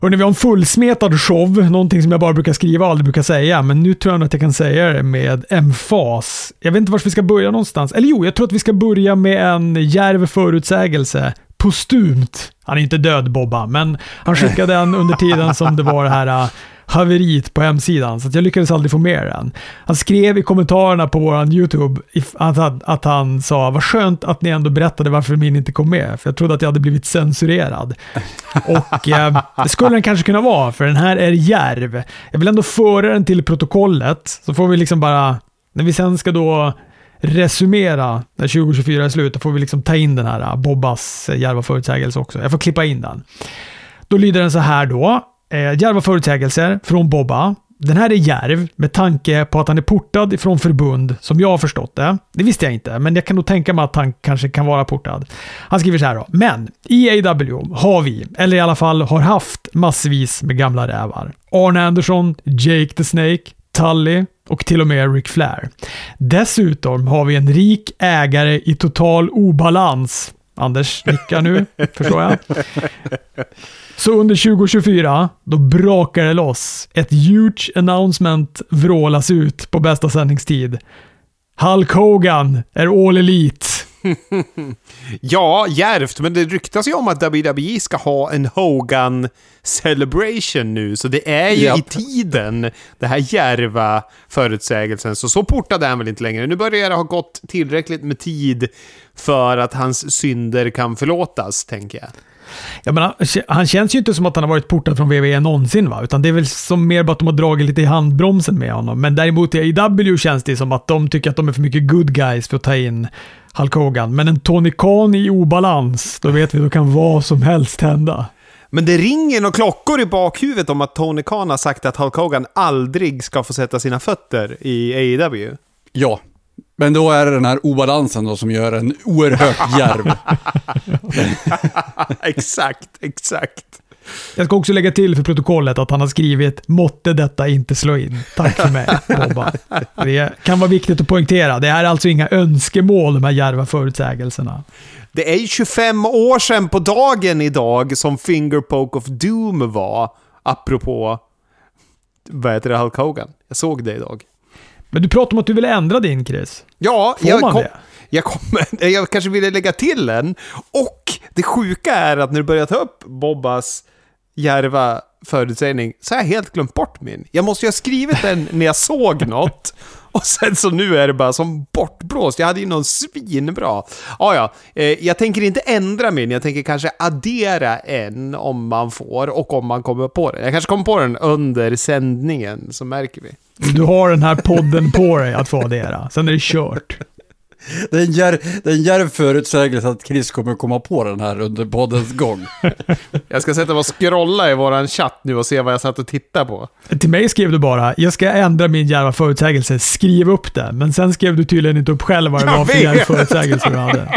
Hörrni, vi har en fullsmetad show, någonting som jag bara brukar skriva och aldrig brukar säga, men nu tror jag att jag kan säga det med emfas. Jag vet inte var vi ska börja någonstans. Eller jo, jag tror att vi ska börja med en djärv förutsägelse. Postumt. Han är inte död, Bobba, men han skickade den under tiden som det var det här haveriet på hemsidan, så att jag lyckades aldrig få med den. Han skrev i kommentarerna på våran YouTube att han sa, vad skönt att ni ändå berättade varför min inte kom med, för jag trodde att jag hade blivit censurerad. Och det skulle den kanske kunna vara, för den här är djärv. Jag vill ändå föra den till protokollet, så får vi liksom bara, när vi sen ska då resumera när 2024 är slut, då får vi liksom ta in den här Bobbas djärva förutsägelse också. Jag får klippa in den. Då lyder den så här då. Djärva förutsägelser från Bobba. Den här är djärv med tanke på att han är portad ifrån förbund, som jag har förstått det. Det visste jag inte, men jag kan nog tänka mig att han kanske kan vara portad. Han skriver så här då. Men i AEW har vi, eller i alla fall har haft massvis med gamla rävar. Arne Anderson, Jake the Snake, Tully och till och med Ric Flair. Dessutom har vi en rik ägare i total obalans. Anders nickar nu, förstår jag. Så under 2024, då brakar det loss. Ett huge announcement vrålas ut på bästa sändningstid. Hulk Hogan är all elite. Ja, djärvt, men det ryktas ju om att WWE ska ha en Hogan celebration nu, så det är ju i tiden, det här djärva förutsägelsen. Så portade han väl inte längre. Nu börjar det ha gått tillräckligt med tid för att hans synder kan förlåtas, tänker jag. Ja, men han känns ju inte som att han har varit portad från WWE någonsin, va? Utan det är väl som mer bara att de har dragit lite i handbromsen med honom. Men däremot i AEW känns det som att de tycker att de är för mycket good guys för att ta in Hulk Hogan. Men en Tony Khan i obalans, då vet vi, då kan vad som helst hända. Men det ringer och klockor i bakhuvudet om att Tony Khan har sagt att Hulk Hogan aldrig ska få sätta sina fötter i AEW. Ja, men då är det den här obalansen då som gör en oerhört djärv. Exakt. Jag ska också lägga till för protokollet att han har skrivit måtte detta inte slå in. Tack för mig, Bobba. Det kan vara viktigt att poängtera. Det är alltså inga önskemål, de här djärva förutsägelserna. Det är ju 25 år sedan på dagen idag som Fingerpoke of Doom var, apropå vad heter det, Hulk Hogan. Jag såg det idag. Men du pratar om att du vill ändra din, Chris. Ja, det? Jag kanske ville lägga till en. Och det sjuka är att när du börjar ta upp Bobbas djärva förutsägning så har jag helt glömt bort min. Jag måste ju ha skrivit den när jag såg något. Och sen så nu är det bara som bortblåst. Jag hade ju någon svinbra. Jag tänker inte ändra min. Jag tänker kanske addera en om man får och om man kommer på den. Jag kanske kommer på den under sändningen, så märker vi. Du har den här podden på dig att få addera. Sen är det kört. Det är en djärv förutsägelse att Chris kommer komma på den här under poddens gång. Jag ska sätta mig och scrolla i våran chatt nu och se vad jag satt och tittade på. Till mig skrev du bara, jag ska ändra min djärva förutsägelse, skriv upp det. Men sen skrev du tydligen inte upp själv vad det var för djärva förutsägelse du hade.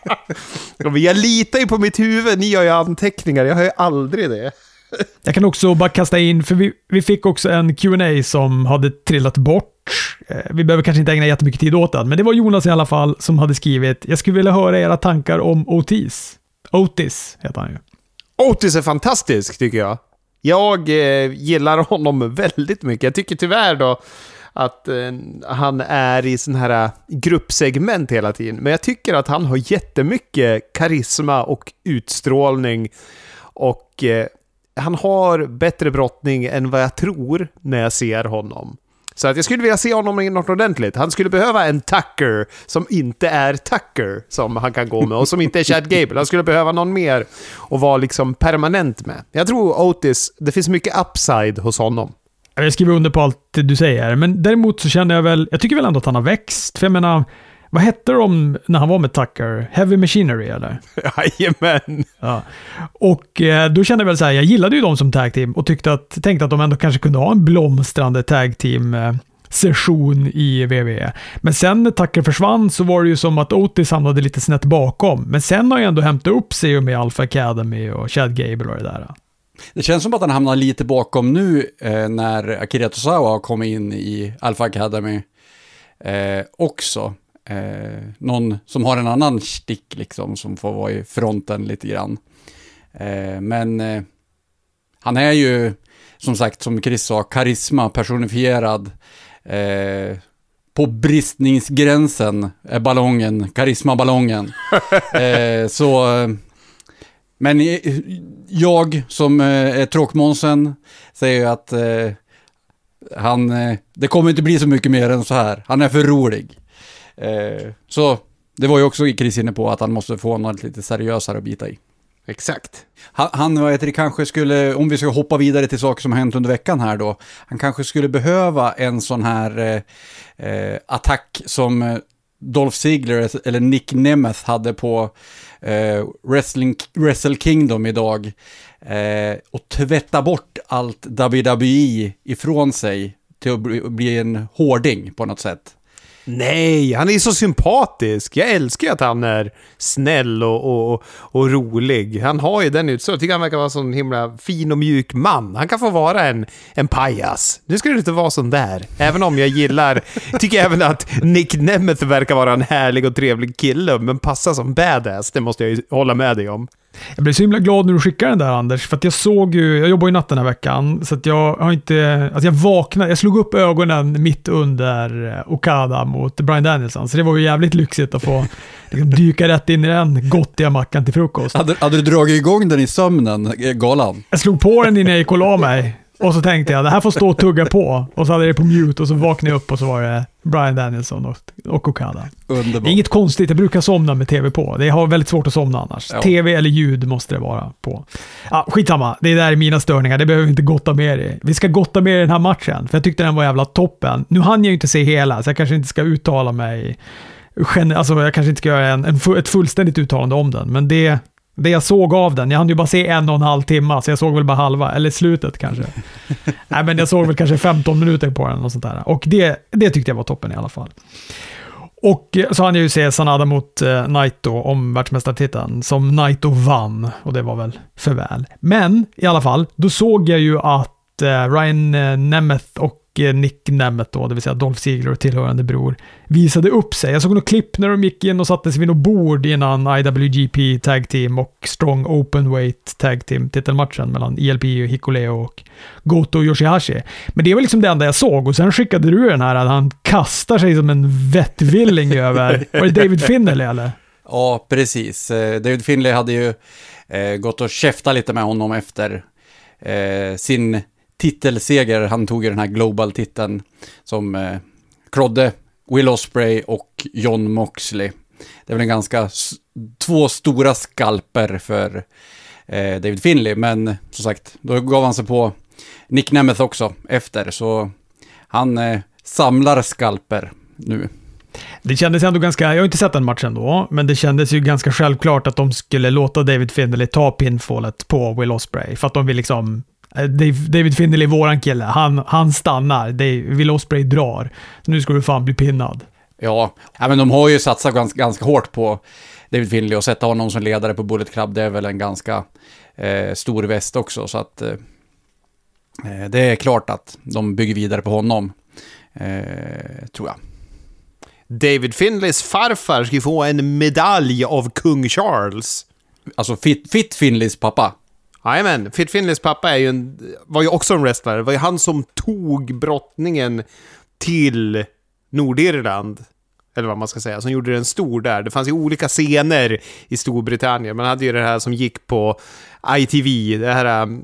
Jag litar ju på mitt huvud, ni har ju anteckningar, jag har ju aldrig det. Jag kan också bara kasta in, för vi fick också en Q&A som hade trillat bort. Vi behöver kanske inte ägna jättemycket tid åt det, men det var Jonas i alla fall som hade skrivit, jag skulle vilja höra era tankar om Otis. Otis heter han ju. Otis är fantastisk, tycker jag. Jag gillar honom väldigt mycket. Jag tycker tyvärr då att han är i sån här gruppsegment hela tiden. Men jag tycker att han har jättemycket karisma och utstrålning. Och han har bättre brottning än vad jag tror när jag ser honom. Så att jag skulle vilja se honom i något ordentligt. Han skulle behöva en Tucker som inte är Tucker som han kan gå med. Och som inte är Chad Gable. Han skulle behöva någon mer och vara liksom permanent med. Jag tror Otis, det finns mycket upside hos honom. Jag skriver under på allt du säger. Men däremot så känner jag tycker väl ändå att han har växt. För jag menar, vad hette de när han var med Tucker? Heavy Machinery, eller? Jajamän. Ja. Och då kände jag väl så här, jag gillade ju dem som tag team och tänkte att de ändå kanske kunde ha en blomstrande tag team session i WWE. Men sen när Tucker försvann så var det ju som att Otis hamnade lite snett bakom. Men sen har jag ändå hämtat upp sig med Alpha Academy och Chad Gable och det där. Det känns som att han hamnar lite bakom nu när Akira Tozawa har kommit in i Alpha Academy också. Någon som har en annan stick liksom, som får vara i fronten lite grann. Men Han är ju, som sagt, som Chris sa, karisma personifierad. På bristningsgränsen är ballongen, karismaballongen. Men jag som är tråkmånsen säger att det kommer inte bli så mycket mer än så här. Han är för rolig. Så det var ju också Chris inne på att han måste få något lite seriösare att bita i. Exakt. Han kanske skulle, om vi ska hoppa vidare till saker som har hänt under veckan här då, han kanske skulle behöva en sån här attack som Dolph Ziggler eller Nick Nemeth hade på Wrestle Kingdom idag, och tvätta bort allt WWE ifrån sig till att bli en hårding på något sätt. Nej, han är så sympatisk. Jag älskar att han är snäll och rolig. Han har ju den så jag tycker han verkar vara en sån himla fin och mjuk man. Han kan få vara en pajas. Nu ska det inte vara sån där. Även om jag tycker även att Nick Nemeth verkar vara en härlig och trevlig kille, men passa som badass, det måste jag ju hålla med dig om. Jag blev så himla glad när du skickade den där, Anders, för att jag jobbar ju natt den här veckan, så att jag har inte, alltså jag vaknade, jag slog upp ögonen mitt under Okada mot Bryan Danielson, så det var ju jävligt lyxigt att få liksom dyka rätt in i den gottiga mackan till frukost. Hade du dragit igång den i sömnen, galan? Jag slog på den innan jag gick och la mig. Och så tänkte jag, det här får stå och tugga på. Och så hade jag det på mute och så vaknade jag upp och så var det Bryan Danielson och Okada. Underbart. Det är inget konstigt, jag brukar somna med tv på. Det har väldigt svårt att somna annars. Ja. TV eller ljud måste det vara på. Ja, skitsamma, det där är mina störningar. Det behöver vi inte gotta mer i. Vi ska gotta mer i den här matchen, för jag tyckte den var jävla toppen. Nu hann jag ju inte se hela, så jag kanske inte ska uttala mig. Alltså jag kanske inte ska göra ett fullständigt uttalande om den, men det jag såg av den, jag hann ju bara se 1,5 timmar, så jag såg väl bara halva, eller slutet kanske. Nej, men jag såg väl kanske 15 minuter på den och sånt där. Och det tyckte jag var toppen i alla fall. Och så hann jag ju se Sanada mot Naito om världsmästartiteln, som Naito vann, och det var väl för väl. Men i alla fall, då såg jag ju att Ryan Nemeth och Nick Nemeth då, det vill säga Dolph Ziggler och tillhörande bror, visade upp sig. Jag såg några klipp när de gick in och satte sig vid något bord innan IWGP Tag Team och Strong Openweight Tag Team titelmatchen mellan ELP och Hikuleo och Goto och Yoshihashi. Men det var liksom det enda jag såg, och sen skickade du den här att han kastar sig som en vettvilling över, var det David Finlay eller? Ja, precis. David Finlay hade ju gått och käfta lite med honom efter sin titelseger. Han tog ju den här Global-titeln som krodde Will Ospreay och Jon Moxley. Det är väl en ganska två stora skalper för David Finlay, men som sagt, då gav han sig på Nick Nemeth också efter, så han samlar skalper nu. Det kändes ändå ganska, jag har inte sett den matchen då, men det kändes ju ganska självklart att de skulle låta David Finlay ta pinfallet på Will Ospreay, för att de vill liksom, David Finlay är våran kille, han stannar, Will Ospreay drar, så nu ska du fan bli pinnad. Ja, men de har ju satsat ganska hårt på David Finlay och sätta honom som ledare på Bullet Club. Det är väl en ganska stor väst också, så att det är klart att de bygger vidare på honom, tror jag. David Finlays farfar ska få en medalj av kung Charles. Alltså Fit Finlays pappa. Jajamän, Fit Finlays pappa var ju också en wrestler. Det var ju han som tog brottningen till Nordirland, eller vad man ska säga, som gjorde den stor där. Det fanns ju olika scener i Storbritannien. Man hade ju det här som gick på ITV, det här,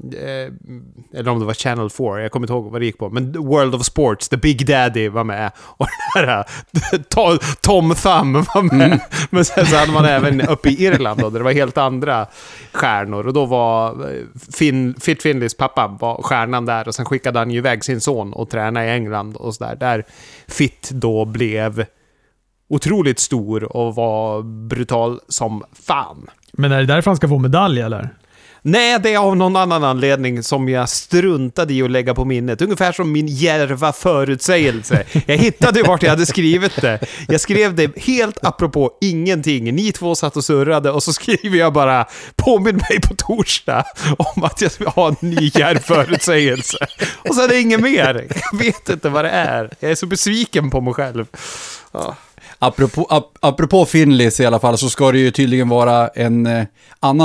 eller om det var Channel 4, jag kommer inte ihåg vad det gick på, men World of Sports, The Big Daddy var med, och det här Tom Thumb var med. Men sen så hade man även uppe i Irland då, där det var helt andra stjärnor, och då var Fit Finlays pappa var stjärnan där, och sen skickade han ju iväg sin son och tränade i England och så där Fit då blev otroligt stor och var brutal som fan. Men är det därför han ska få medalj eller? Nej, det är av någon annan anledning som jag struntade i att lägga på minnet. Ungefär som min djärva förutsägelse. Jag hittade vart jag hade skrivit det. Jag skrev det helt apropå ingenting. Ni två satt och surrade, och så skriver jag bara, påminn mig på torsdag om att jag ska ha en ny djärv förutsägelse. Och så är det inget mer. Jag vet inte vad det är. Jag är så besviken på mig själv. Ja. Apropå Finlays i alla fall, så ska det ju tydligen vara en annan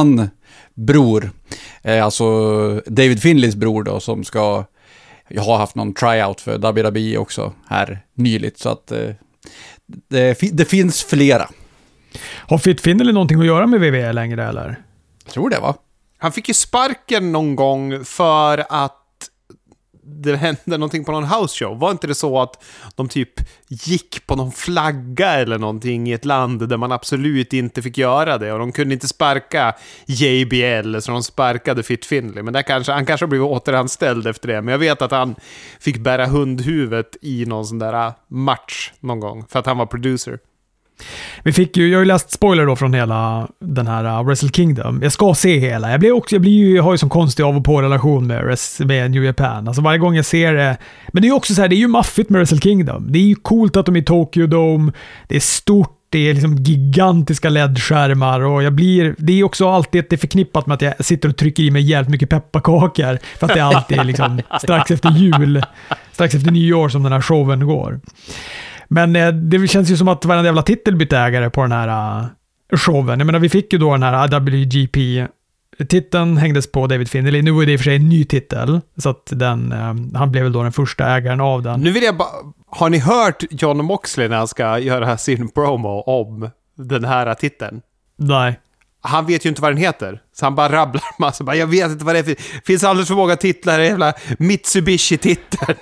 bror. Alltså David Finleys bror då, som jag har haft någon tryout för WWE också här nyligt. Så att det finns flera. Har Fit Finlay någonting att göra med WWE längre eller? Jag tror det, va? Han fick ju sparken någon gång för att det hände någonting på någon house show. Var inte det så att de typ gick på någon flagga eller någonting i ett land där man absolut inte fick göra det, och de kunde inte sparka JBL, så de sparkade Fit Finlay. Men han kanske har blivit återanställd efter det. Men jag vet att han fick bära hundhuvudet i någon sån där match någon gång för att han var producer. Jag har ju läst spoiler då från hela den här Wrestle Kingdom. Jag ska se hela. Jag har ju sån konstig av och på relation med New Japan. Alltså varje gång jag ser det. Men det är ju också så här, det är ju maffigt med Wrestle Kingdom. Det är ju coolt att de är i Tokyo Dome. Det är stort. Det är liksom gigantiska LED-skärmar, och det är också alltid det är förknippat med att jag sitter och trycker i mig jävligt mycket pepparkakor. För att det alltid är liksom strax efter jul, strax efter nyår som den här showen går. Men det känns ju som att varenda jävla titel bytte ägare på den här showen. Jag menar, vi fick ju då den här WGP-titeln hängdes på David Finlay. Nu är det i och för sig en ny titel, så att han blev väl då den första ägaren av den. Nu vill jag bara... Har ni hört Jon Moxley när han ska göra sin promo om den här titeln? Nej. Han vet ju inte vad den heter. Så han bara rabblar massa. Jag vet inte vad det är. Det finns alldeles för många titlar. Jävla Mitsubishi-titeln.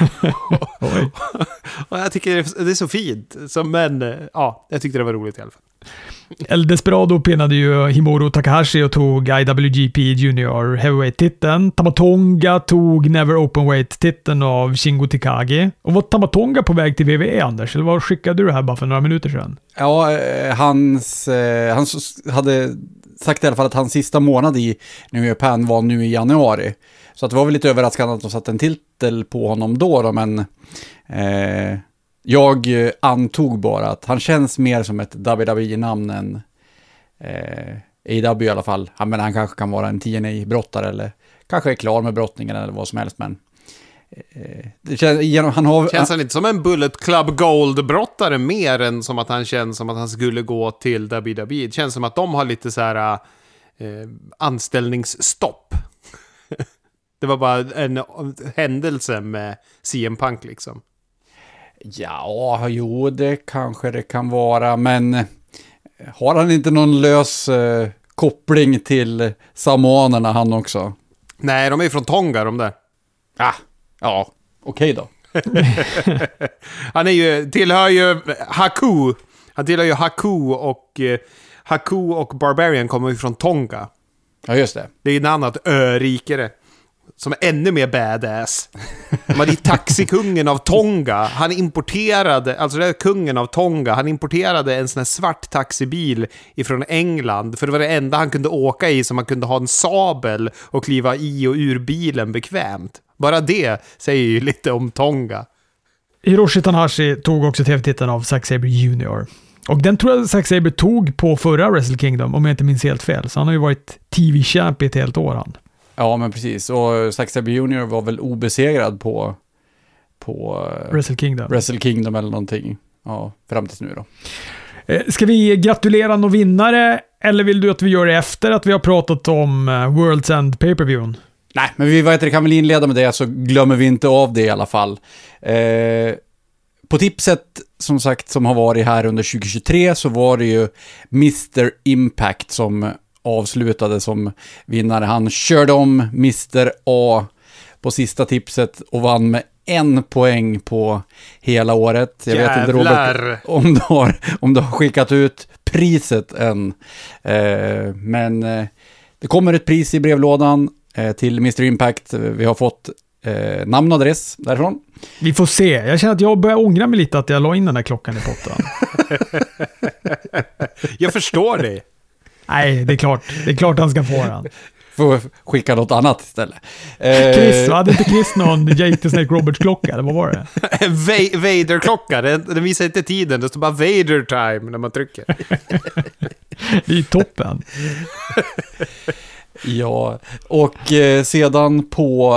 Och jag tycker det är så fint. Men ja, jag tyckte det var roligt i alla fall. El Desperado pinnade ju Himuro Takahashi och tog IWGP Junior Heavyweight-titeln. Tamatonga tog Never Openweight-titeln av Shingo Takagi. Och var Tamatonga på väg till WWE, Anders? Eller vad skickade du det här bara för några minuter sedan? Ja, han hade sagt i alla fall att hans sista månad i New Japan var nu i januari. Så att det var väl lite överraskande att de satte en titel på honom då, men... jag antog bara att han känns mer som ett WWE-namn än AEW i alla fall. Men han kanske kan vara en TNA-brottare eller kanske är klar med brottningen eller vad som helst. Men det känns han inte som en Bullet Club Gold-brottare mer än som att han känns som att han skulle gå till WWE. Det känns som att de har lite så här anställningsstopp. Det var bara en händelse med CM Punk liksom. Ja, jo, det kanske det kan vara, men har han inte någon lös koppling till samoanerna han också? Nej, de är ju från Tonga, de där. Ja, okej då. Han tillhör ju Haku. Han tillhör ju Haku, och Haku och Barbarian kommer ju från Tonga. Ja, just det. Det är en annat örikare som är ännu mer badass. De hade taxikungen av Tonga. Han importerade, alltså det är kungen av Tonga. Han importerade en sån här svart taxibil ifrån England. För det var det enda han kunde åka i, som man kunde ha en sabel och kliva i och ur bilen bekvämt. Bara det säger ju lite om Tonga. Hiroshi Tanahashi tog också tv-titeln av Zack Sabre Jr. Och den tror jag Zack Sabre tog på förra Wrestle Kingdom, om jag inte minns helt fel. Så han har ju varit TV-champ i ett helt år han. Ja, men precis. Och Zack Sabre Jr. var väl obesegrad på Wrestle Kingdom eller någonting. Ja, fram tills nu då. Ska vi gratulera någon vinnare, eller vill du att vi gör det efter att vi har pratat om World's End Pay-Per-Viewen? Nej, men vi kan väl inleda med det, så glömmer vi inte av det i alla fall. På tipset, som sagt, som har varit här under 2023, så var det ju Mr. Impact som avslutade som vinnare. Han körde om Mr. A på sista tipset och vann med 1 poäng på hela året. Jag vet inte, Robert, om du har skickat ut priset än. Men det kommer ett pris i brevlådan till Mr. Impact. Vi har fått namn och adress därifrån. Vi får se. Jag känner att jag börjar ångra mig lite att jag la in den här klockan i potten. Jag förstår det. Nej, det är klart han ska få den. Får skicka något annat istället. Chris, hade inte Chris någon Jake the Snake Roberts-klocka, eller vad var det? Vader-klocka, den visar inte tiden, det står bara Vader time när man trycker. Det är toppen. Ja, och sedan på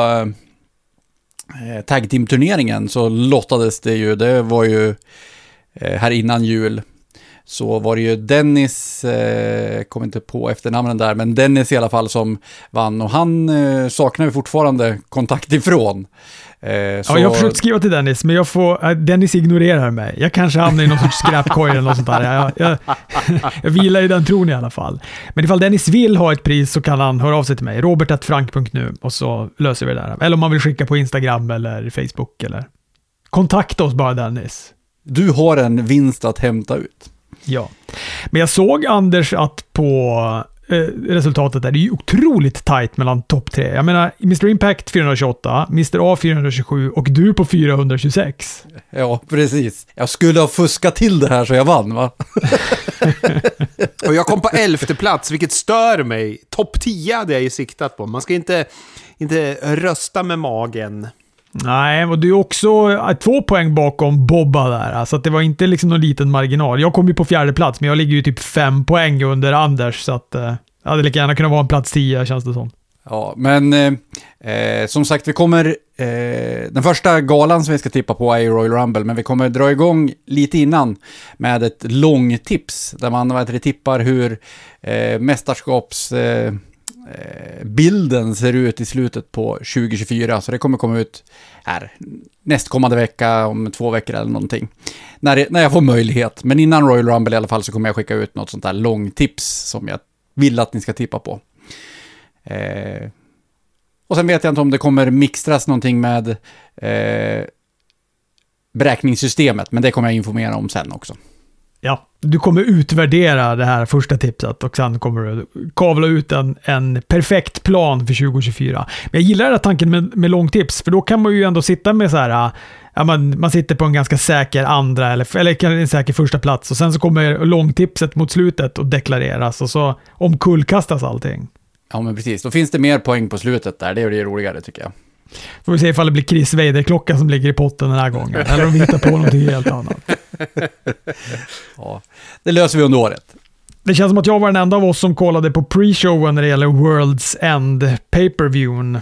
tag team-turneringen så lottades det ju, det var ju här innan jul. så var det ju Dennis, kom inte på efternamnen där, men Dennis i alla fall som vann, och han saknar vi fortfarande kontakt ifrån. Ja, jag har försökt skriva till Dennis, men Dennis ignorerar mig. Jag kanske hamnar i någon sorts skräpkorg eller något sånt där. Jag vilar i den tron i alla fall. Men ifall Dennis vill ha ett pris så kan han höra av sig till mig. robert@frank.nu och så löser vi det där. Eller om man vill skicka på Instagram eller Facebook eller kontakta oss bara, Dennis. Du har en vinst att hämta ut. Ja. Men jag såg, Anders, att på resultatet där, det är ju otroligt tajt mellan topp 3. Jag menar, Mr. Impact 428, Mr. A 427 och du på 426. Ja, precis. Jag skulle ha fuskat till det här så jag vann, va? Och jag kom på 11:e plats, vilket stör mig. Topp 10 hade jag ju siktat på. Man ska inte rösta med magen. Nej, och du är också 2 poäng bakom Bobba där. Så att det var inte liksom någon liten marginal. Jag kom ju på 4:e plats, men jag ligger ju typ 5 poäng under Anders. Så att jag hade lika gärna kunnat vara en plats 10, känns det som. Ja, men som sagt, vi kommer... den första galan som vi ska tippa på är ju Royal Rumble, men vi kommer dra igång lite innan med ett långtips där man tippar hur mästerskapsbilden ser ut i slutet på 2024, så det kommer komma ut här nästkommande vecka, om 2 veckor eller någonting, när jag får möjlighet. Men innan Royal Rumble i alla fall så kommer jag skicka ut något sånt där långtips som jag vill att ni ska tippa på. Och sen vet jag inte om det kommer mixtras någonting med beräkningssystemet, men det kommer jag informera om sen också. Ja, du kommer utvärdera det här första tipset och sen kommer du kavla ut en perfekt plan för 2024. Men jag gillar den här tanken med långtips, för då kan man ju ändå sitta med så här, man sitter på en ganska säker andra eller en säker första plats, och sen så kommer långtipset mot slutet och deklareras, och så omkullkastas allting. Ja, men precis. Då finns det mer poäng på slutet där. Det är det roligare, tycker jag. Får vi se ifall det blir Chris Weider-klockan som ligger i potten den här gången. Eller om vi hittar på någonting helt annat. Ja, det löser vi under året. Det känns som att jag var den enda av oss som kollade på pre-showen när det gäller World's End pay-per-viewen.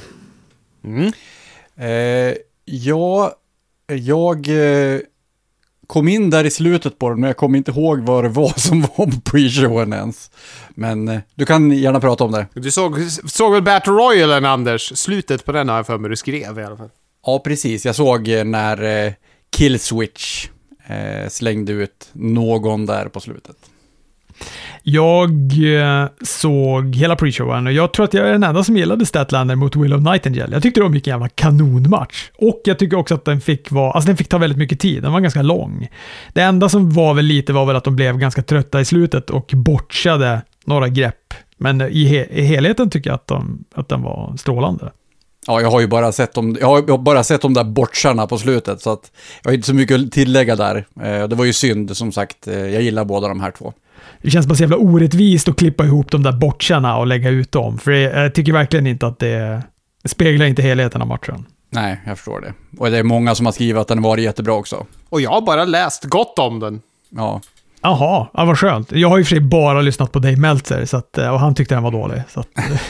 Ja, jag kom in där i slutet på den, men jag kommer inte ihåg vad det var som var på pre-showen ens. Men du kan gärna prata om det. Du såg väl Battle Royale, Anders? Slutet på den har jag för mig du skrev i alla fall. Ja, precis. Jag såg när Killswitch slängde ut någon där på slutet. Jag såg hela pre-showen och jag tror att jag är den enda som gillade Statlander mot Will of Nightingale. Jag tyckte det var mycket jävla kanonmatch. Och jag tycker också att den fick ta väldigt mycket tid. Den var ganska lång. Det enda som var väl att de blev ganska trötta i slutet och botchade några grepp. Men i helheten tycker jag att den var strålande. Ja, jag har bara sett de där botcharna på slutet, så att jag har inte så mycket att tillägga där. Det var ju synd, som sagt. Jag gillar båda de här två. Det känns bara så jävla orättvist att klippa ihop de där botcharna och lägga ut dem. För jag tycker verkligen inte att det speglar inte helheten av matchen. Nej, jag förstår det. Och det är många som har skrivit att den var jättebra också. Och jag har bara läst gott om den. Ja. Jaha, ja, vad skönt. Jag har ju för sig bara lyssnat på Dave Meltzer och han tyckte den var dålig. Så att,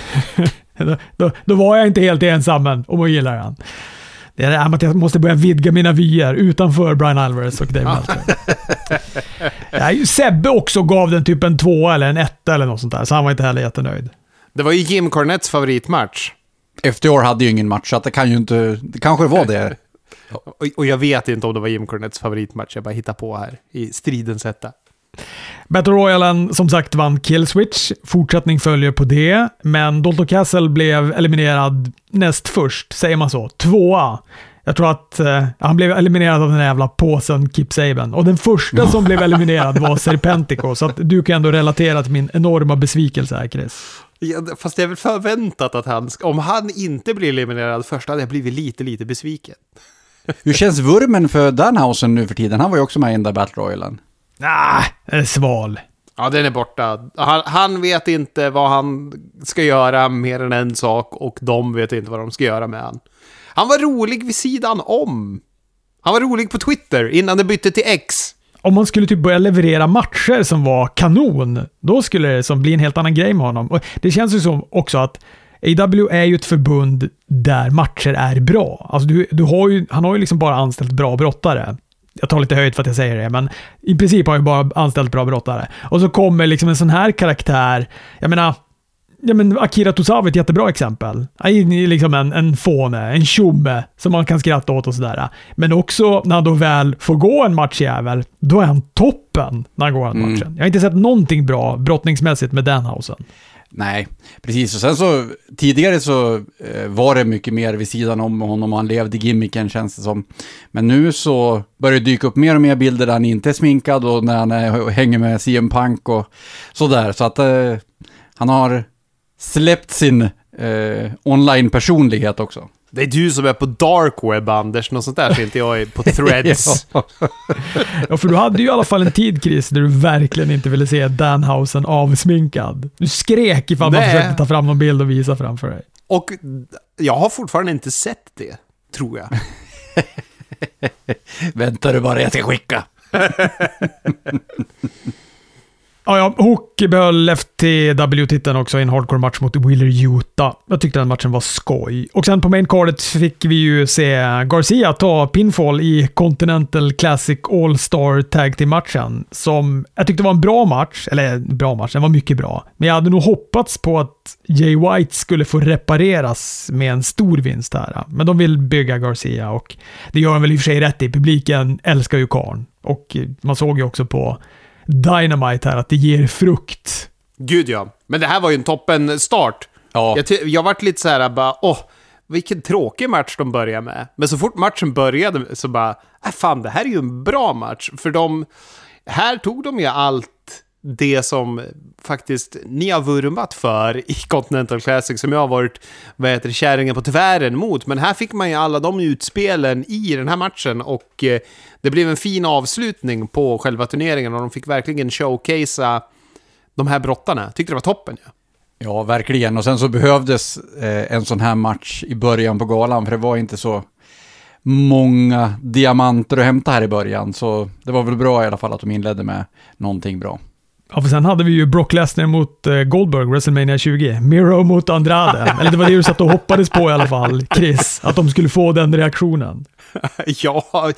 då var jag inte helt ensam om att gilla den. Det är att jag måste börja vidga mina vyer utanför Brian Alvarez och Dave Meltzer. Sebbe också gav den typ en 2 eller en 1 eller något sånt där, så han var inte heller jättenöjd. Det var ju Jim Cornettes favoritmatch. FTR hade ju ingen match, så att det kanske var det. Och jag vet inte om det var Jim Cornettes favoritmatch, jag bara hittar på här i stridens hetta. Battle Royale som sagt vann Killswitch. Fortsättning följer på det, men Dalton Castle blev eliminerad näst först, säger man så. 2. Jag tror att han blev eliminerad av den jävla påsen Kip Saban. Och den första som blev eliminerad var Serpentico, så att du kan ändå relatera till min enorma besvikelse här, Chris. Ja, fast det är väl förväntat att om han inte blir eliminerad första hade jag blivit lite besviken. Hur känns vurmen för Danhausen nu för tiden? Han var ju också med i den där Battle Royalen. Den är sval. Ja, den är borta. Han vet inte vad han ska göra mer än en sak, och de vet inte vad de ska göra med han. Han var rolig vid sidan om. Han var rolig på Twitter innan det bytte till X. Om man skulle typ börja leverera matcher som var kanon, då skulle det som bli en helt annan grej med honom. Och det känns ju som också att AEW är ju ett förbund där matcher är bra. Alltså han har ju liksom bara anställt bra brottare. jag tar lite höjd för att jag säger det, men i princip har jag bara anställt bra brottare. Och så kommer liksom en sån här karaktär, jag menar Akira Tozawa är ett jättebra exempel. Han är liksom en fåne, en tjomme som man kan skratta åt och sådär. Men också när han då väl får gå en matchjävel, då är han toppen när han går en matchen. Jag har inte sett någonting bra brottningsmässigt med Danhausen. Nej, precis. Och sen så tidigare så var det mycket mer vid sidan om honom och han levde i gimmicken, känns det som. Men nu så börjar det dyka upp mer och mer bilder där han inte är sminkad och när han hänger med CM Punk och sådär. Så att han har släppt sin online-personlighet också. Det är du som är på dark web, Anders. Något sånt där så inte jag är på threads. Ja, för du hade ju i alla fall en tid, Chris, där du verkligen inte ville se Danhausen avsminkad. Du skrek ifall man försökte ta fram någon bild och visa framför dig. Och jag har fortfarande inte sett det, tror jag. Vänta du bara, jag ska skicka. Ja, Hook behöll FTW-titeln också i en hardcore-match mot Wheeler Utah. Jag tyckte den matchen var skoj. Och sen på main-cardet fick vi ju se Garcia ta pinfall i Continental Classic All-Star Tag Team-matchen. Som jag tyckte var en bra match. Eller bra match, den var mycket bra. Men jag hade nog hoppats på att Jay White skulle få repareras med en stor vinst här. Men de vill bygga Garcia och det gör han väl i och för sig rätt i. Publiken älskar ju karn. Och man såg ju också på Dynamite här att det ger frukt. Gud ja, men det här var ju en toppen start. Ja. Jag varit lite så här bara, vilken tråkig match de börjar med. Men så fort matchen började så bara, fan det här är ju en bra match. För här tog de ju allt det som faktiskt ni har vurmat för i Continental Classic som jag har varit, kärringen på tvären mot. Men här fick man ju alla de utspelen i den här matchen och det blev en fin avslutning på själva turneringen och de fick verkligen showcasea de här brottarna. Tyckte det var toppen. Ja, verkligen. Och sen så behövdes en sån här match i början på galan, för det var inte så många diamanter att hämta här i början. Så det var väl bra i alla fall att de inledde med någonting bra. Ja, för sen hade vi ju Brock Lesnar mot Goldberg, WrestleMania 20. Miro mot Andrade. Eller det var det du satt och hoppades på i alla fall, Chris. Att de skulle få den reaktionen. Ja,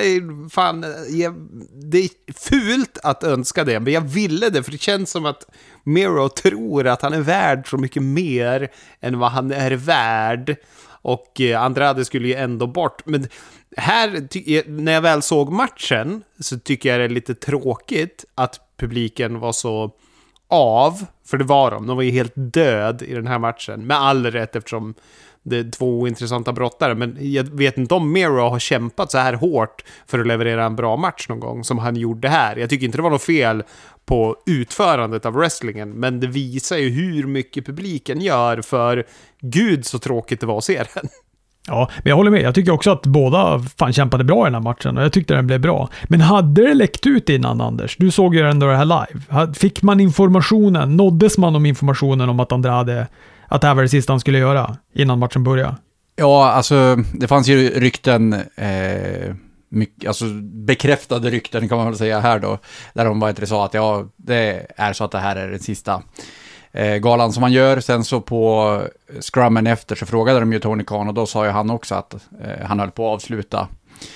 det är fult att önska det, men jag ville det för det känns som att Miro tror att han är värd så mycket mer än vad han är värd. Och Andrade skulle ju ändå bort. Men här, när jag väl såg matchen så tycker jag det är lite tråkigt att publiken var så för det var de var ju helt död i den här matchen, med all rätt eftersom det är två ointressanta brottare, men jag vet inte om Miro har kämpat så här hårt för att leverera en bra match någon gång som han gjorde här. Jag tycker inte det var något fel på utförandet av wrestlingen, men det visar ju hur mycket publiken gör, för gud så tråkigt det var att se den. Ja, men jag håller med. Jag tycker också att båda fan kämpade bra i den här matchen och jag tyckte den blev bra. Men hade det läckt ut innan, Anders? Du såg ju ändå det här live. Fick man informationen? Nåddes man om informationen om att Andrade, att det här var det sista han skulle göra innan matchen började? Ja, alltså det fanns ju rykten, alltså bekräftade rykten kan man väl säga här då, där de bara inte sa att ja, det är så att det här är den sista galan som man gör. Sen så på scrummen efter så frågade de ju Tony Khan och då sa ju han också att han höll på att avsluta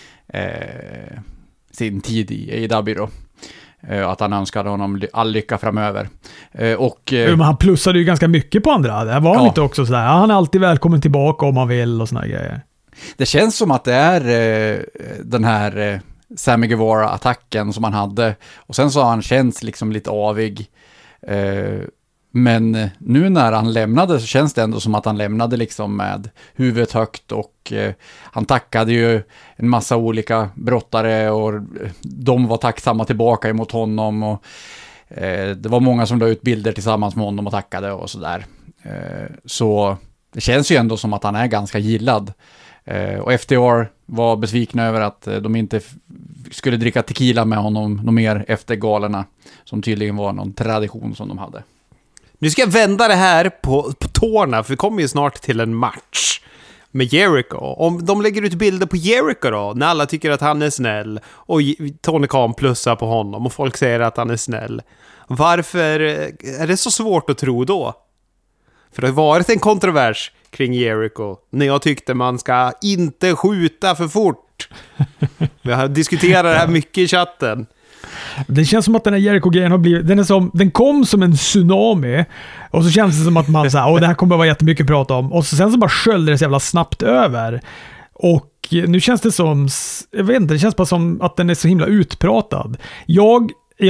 sin tid i AEW då. Att han önskade honom all lycka framöver. Men han plussade ju ganska mycket på andra. Det var han inte också sådär. Han är alltid välkommen tillbaka om han vill och såna grejer. Det känns som att det är den här Sammy Guevara-attacken som han hade. Och sen så har han känts liksom lite avig. Men nu när han lämnade så känns det ändå som att han lämnade liksom med huvudet högt och han tackade ju en massa olika brottare och de var tacksamma tillbaka emot honom och det var många som la ut bilder tillsammans med honom och tackade och sådär. Så det känns ju ändå som att han är ganska gillad. Och FTR var besvikna över att de inte skulle dricka tequila med honom något mer efter galerna som tydligen var någon tradition som de hade. Nu ska jag vända det här på tårna, för vi kommer ju snart till en match med Jericho. Om de lägger ut bilder på Jericho då, när alla tycker att han är snäll och Tony Khan plussar på honom och folk säger att han är snäll, varför är det så svårt att tro då? För det har varit en kontrovers kring Jericho när jag tyckte man ska inte skjuta för fort. Vi har diskuterat det här mycket i chatten. Det känns som att den här Jericho-grejen har blivit... Den kom som en tsunami. Och så känns det som att man säger det här kommer att vara jättemycket att prata om. Och sen så bara sköljde det så jävla snabbt över. Och nu känns det som... Jag vet inte, det känns bara som att den är så himla utpratad. Jag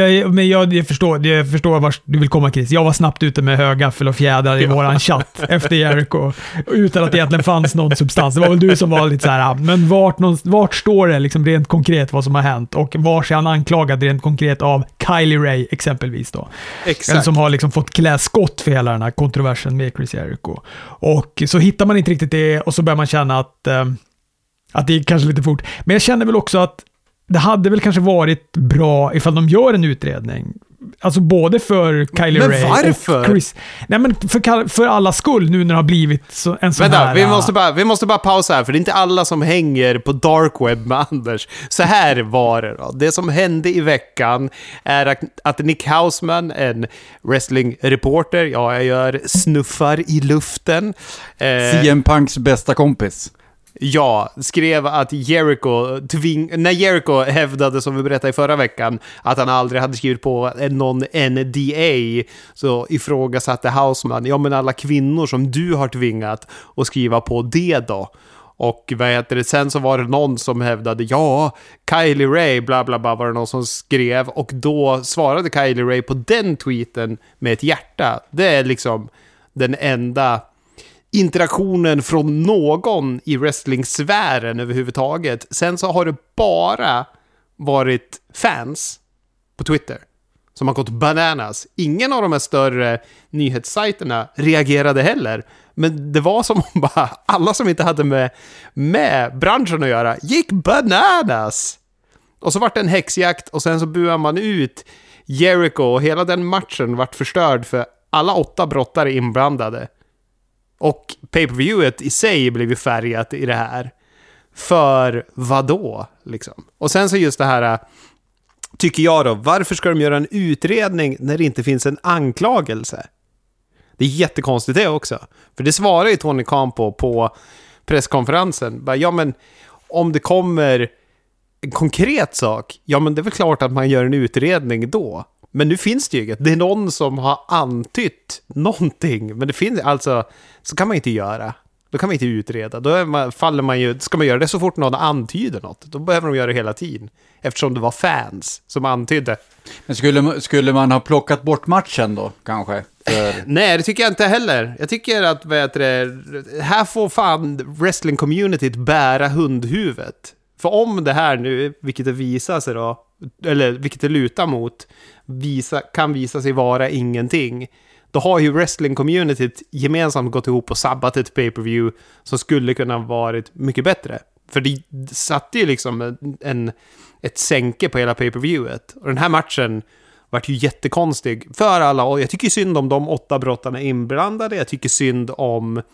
förstår vart du vill komma, Chris. Jag var snabbt ute med högaffel och fjädrar i våran chatt efter Jericho utan att det egentligen fanns någon substans. Det var väl du som var lite så här, men vart står det liksom rent konkret vad som har hänt och var är han anklagad rent konkret av Kylie Ray exempelvis då. Exakt. Eller som har liksom fått klä skott för hela den här kontroversen med Chris Jericho. Och så hittar man inte riktigt det och så börjar man känna att det är kanske lite fort. Men jag känner väl också att det hade väl kanske varit bra ifall de gör en utredning. Alltså både för Kylie Ray och Chris. Nej, men för alla skull nu när det har blivit en sån här... Vi måste bara pausa här, för det är inte alla som hänger på dark web med Anders. Så här var det då. Det som hände i veckan är att Nick Hausman, en wrestling-reporter, jag gör snuffar i luften. CM Punks bästa kompis. Ja, skrev att när Jericho hävdade, som vi berättade i förra veckan, att han aldrig hade skrivit på någon NDA, så ifrågasatte Hausman, men alla kvinnor som du har tvingat att skriva på det då. Och sen så var det någon som hävdade, Kylie Ray, bla bla bla, var det någon som skrev, och då svarade Kylie Ray på den tweeten med ett hjärta. Det är liksom den enda interaktionen från någon i wrestling-sfären överhuvudtaget. Sen så har det bara varit fans på Twitter som har gått bananas. Ingen av de här större nyhetssajterna reagerade heller. Men det var som om bara alla som inte hade med branschen att göra gick bananas. Och så var det en häxjakt och sen så buade man ut Jericho och hela den matchen vart förstörd för alla 8 brottare inblandade. Och pay-per-viewet i sig blev ju färgat i det här. För vadå? Liksom. Och sen så just det här, tycker jag då, varför ska de göra en utredning när det inte finns en anklagelse? Det är jättekonstigt det också. För det svarar ju Tony Khan på presskonferensen. Men om det kommer en konkret sak, men det är väl klart att man gör en utredning då. Men nu finns det ju inget. Det är någon som har antytt någonting. Men det finns alltså, så kan man inte göra. Då kan man inte utreda. Då ska man göra det så fort någon antyder något. Då behöver de göra det hela tiden. Eftersom det var fans som antydde. Men skulle man ha plockat bort matchen då, kanske? Nej, det tycker jag inte heller. Jag tycker att här får fan wrestling-communityt bära hundhuvudet. För om det här nu, vilket det visar sig då, eller vilket det lutar mot, kan visa sig vara ingenting, då har ju wrestling-communityt gemensamt gått ihop och sabbat ett pay-per-view som skulle kunna varit mycket bättre. För det satte ju liksom ett sänke på hela pay-per-viewet. Och den här matchen var ju jättekonstig för alla. Och jag tycker synd om de 8 brottarna inblandade. Jag tycker synd om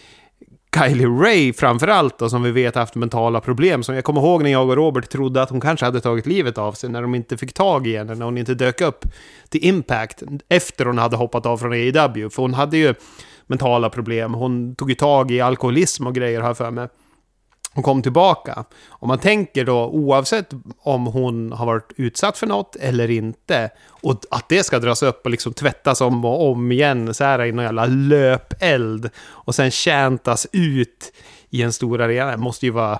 Kylie Ray framförallt då, som vi vet haft mentala problem. Som jag kommer ihåg när jag och Robert trodde att hon kanske hade tagit livet av sig när de inte fick tag i henne, när hon inte dök upp till Impact efter hon hade hoppat av från AEW. För hon hade ju mentala problem. Hon tog ju tag i alkoholism och grejer här för mig. Hon kom tillbaka. Om man tänker då, oavsett om hon har varit utsatt för något eller inte, och att det ska dras upp och liksom tvättas om och om igen så här i någon jävla löpeld och sen käntas ut i en stor arena, måste ju vara,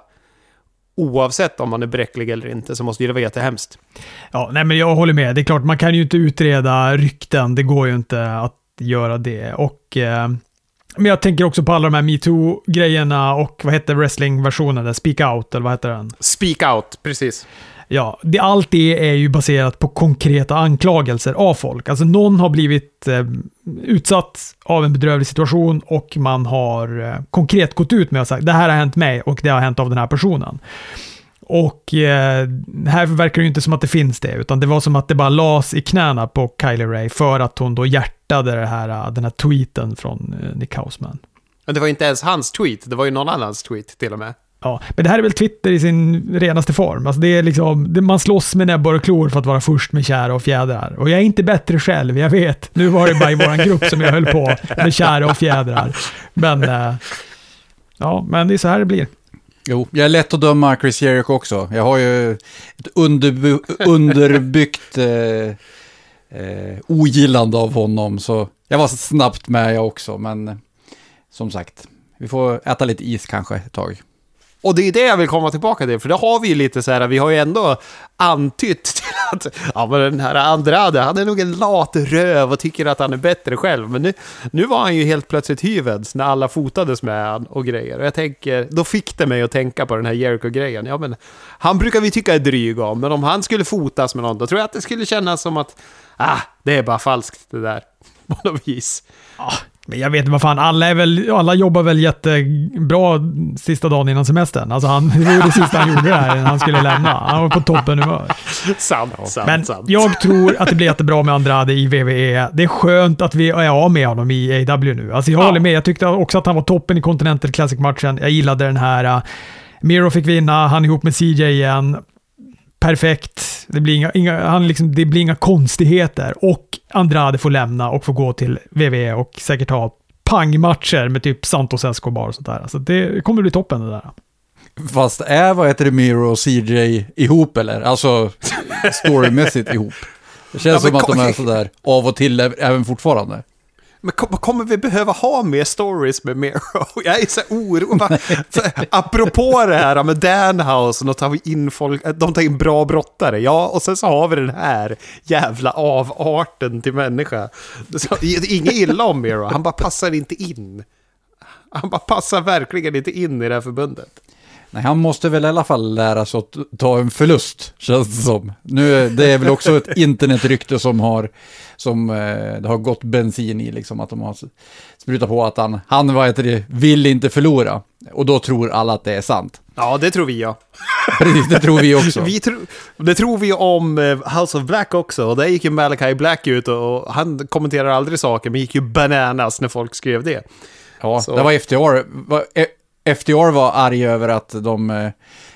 oavsett om man är bräcklig eller inte, så måste ju det vara jättehemskt. Ja, nej, men jag håller med. Det är klart, man kan ju inte utreda rykten. Det går ju inte att göra det. Och men jag tänker också på alla de här MeToo-grejerna och vad heter wrestling-versionen? Speak Out, eller vad heter den? Speak Out, precis. Ja, allt det är ju baserat på konkreta anklagelser av folk. Alltså någon har blivit utsatt av en bedrövlig situation och man har konkret gått ut med och sagt det här har hänt mig och det har hänt av den här personen. Och här verkar det ju inte som att det finns det, utan det var som att det bara las i knäna på Kylie Ray för att hon då hjärtade den här tweeten från Nick Hausman. Men det var inte ens hans tweet, det var ju någon annans tweet till och med. Ja, men det här är väl Twitter i sin renaste form. Alltså det är liksom, man slåss med näbbar och klor för att vara först med kära och fjädrar. Och jag är inte bättre själv, jag vet. Nu var det bara i våran grupp som jag höll på med kära och fjädrar. Men ja, men det är så här det blir. Jo, jag är lätt att döma Chris Jericho också. Jag har ju ett underbyggt ogillande av honom, så jag var snabbt med jag också, men som sagt, vi får äta lite is kanske ett tag. Och det är det jag vill komma tillbaka till, för det har vi ju lite så här, vi har ju ändå antytt till att ja, men den här Andrade, han är nog en lat röv och tycker att han är bättre själv. Men nu var han ju helt plötsligt hyveds när alla fotades med han och grejer. Och jag tänker, då fick det mig att tänka på den här Jericho-grejen. Ja, men han brukar vi tycka är dryg om, men om han skulle fotas med någon, då tror jag att det skulle kännas som att det är bara falskt det där, på något vis. Ja, men jag vet inte vad fan, alla jobbar väl jättebra sista dagen innan semestern. Alltså det var det sista han gjorde där när han skulle lämna. Han var på toppen humör. Sant. Jag tror att det blir jättebra med Andrade i WWE. Det är skönt att vi är av med honom i AEW nu. Alltså jag håller med, jag tyckte också att han var toppen i Continental Classic-matchen. Jag gillade den här. Miro fick vinna, han ihop med CJ igen. Perfekt. Det blir inga konstigheter. Och Andrade får lämna och får gå till WWE och säkert ha pangmatcher med typ Santos Escobar och sånt där. Alltså det kommer bli toppen det där. Fast vad heter det, Miro och CJ ihop eller? Alltså storymässigt ihop. Det känns som att de är sådär av och till även fortfarande. Men kommer vi behöva ha mer stories med Miro? Jag är så orolig. Apropå det här med Danhausen och tar vi in folk, de tar in bra brottare. Ja, och sen så har vi den här jävla avarten till människa. Inget illa om Miro, han bara passar inte in. Han bara passar verkligen inte in i det här förbundet. Nej, han måste väl i alla fall lära sig att ta en förlust, känns det som. Nu, det är väl också ett internetrykte som det har gått bensin i, liksom, att de har sprutat på att han vill inte förlora. Och då tror alla att det är sant. Ja, det tror vi, ja. Precis, det tror vi också. Det tror vi om House of Black också. Och där gick ju Malachi Black ut och han kommenterar aldrig saker, men gick ju bananas när folk skrev det. Ja, så. Det var FTR var arg över att de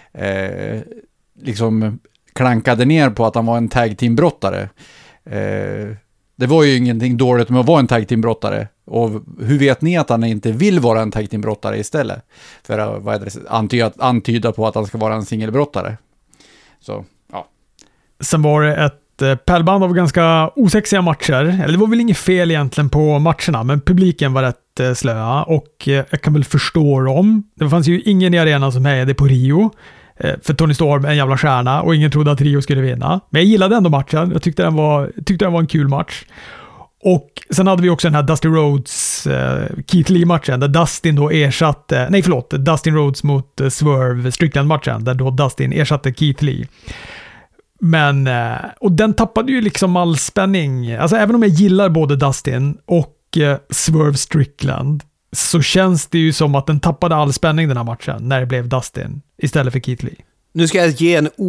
liksom klankade ner på att han var en tag team-brottare. Det var ju ingenting dåligt med att vara en tag team-brottare. Och hur vet ni att han inte vill vara en tag team-brottare istället? För att antyda på att han ska vara en singelbrottare. Så, ja. Sen var det ett pärlband av ganska osexiga matcher. Eller det var väl inget fel egentligen på matcherna, men publiken var rätt slöa och jag kan väl förstå dem. Det fanns ju ingen i arenan som hejade på Rio. För Tony Storm är en jävla stjärna och ingen trodde att Rio skulle vinna. Men jag gillade ändå matchen. Jag tyckte den var en kul match. Och sen hade vi också den här Dusty Rhodes Keith Lee-matchen där Dustin då Dustin Rhodes mot Swerve Strickland-matchen där då Dustin ersatte Keith Lee. Men, och den tappade ju liksom all spänning. Alltså även om jag gillar både Dustin och Swerve Strickland så känns det ju som att den tappade all spänning den här matchen när det blev Dustin istället för Keith Lee. Nu ska jag ge en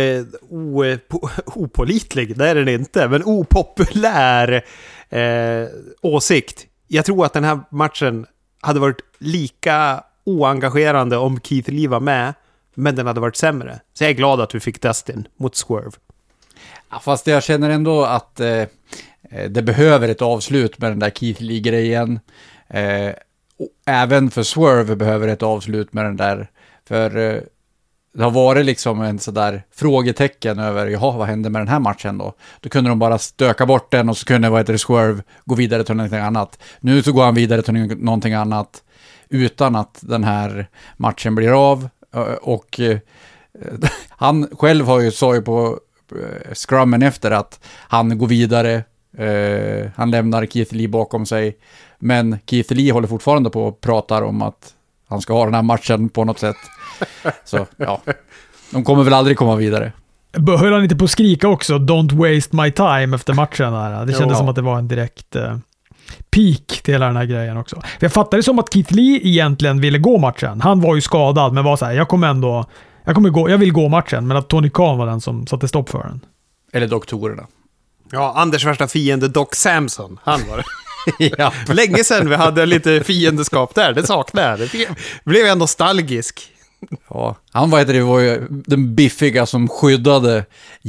opålitlig, det är den inte, men opopulär åsikt. Jag tror att den här matchen hade varit lika oengagerande om Keith Lee var med, men den hade varit sämre. Så jag är glad att vi fick Dustin mot Swerve. Ja, fast jag känner ändå att det behöver ett avslut med den där Keith Lee-grejen. Även för Swerve behöver ett avslut med den där. För det har varit liksom en sådär frågetecken över, vad hände med den här matchen då? Då kunde de bara stöka bort den och så kunde Swerve gå vidare till någonting annat. Nu så går han vidare till någonting annat utan att den här matchen blir av. Och han själv sa ju på scrummen efter att han går vidare. Han lämnar Keith Lee bakom sig. Men Keith Lee håller fortfarande på och pratar om att han ska ha den här matchen på något sätt. Så ja, de kommer väl aldrig komma vidare. Höll han inte på att skrika också "Don't waste my time" efter matchen här? Det kändes som att det var en direkt peak till hela den här grejen också. För jag fattade det som att Keith Lee egentligen ville gå matchen. Han var ju skadad men var så här, jag vill gå matchen, men att Tony Khan var den som satte stopp för den. Eller doktorerna. Ja, Anders värsta fiende Doc Samson, han var det. Ja. Länge sedan vi hade lite fiendeskap där, det saknade jag. Det blev jag nostalgisk. Ja, han var ju den biffiga som skyddade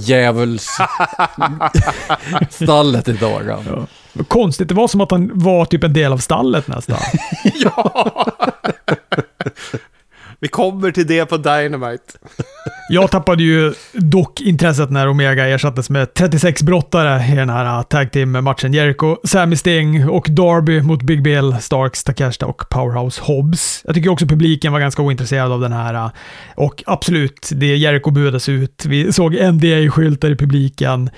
djävulsstallet i dagen. Ja. Konstigt, det var som att han var typ en del av stallet nästan. Ja. Vi kommer till det på Dynamite. Jag tappade ju dock intresset när Omega ersattes med 36 brottare i den här tag team-matchen. Jericho, Sami Sting och Darby mot Big Bill, Starks, Takeshita och Powerhouse Hobbs. Jag tycker också publiken var ganska ointresserad av den här. Och absolut, det Jericho budades ut. Vi såg NDA-skyltar i publiken.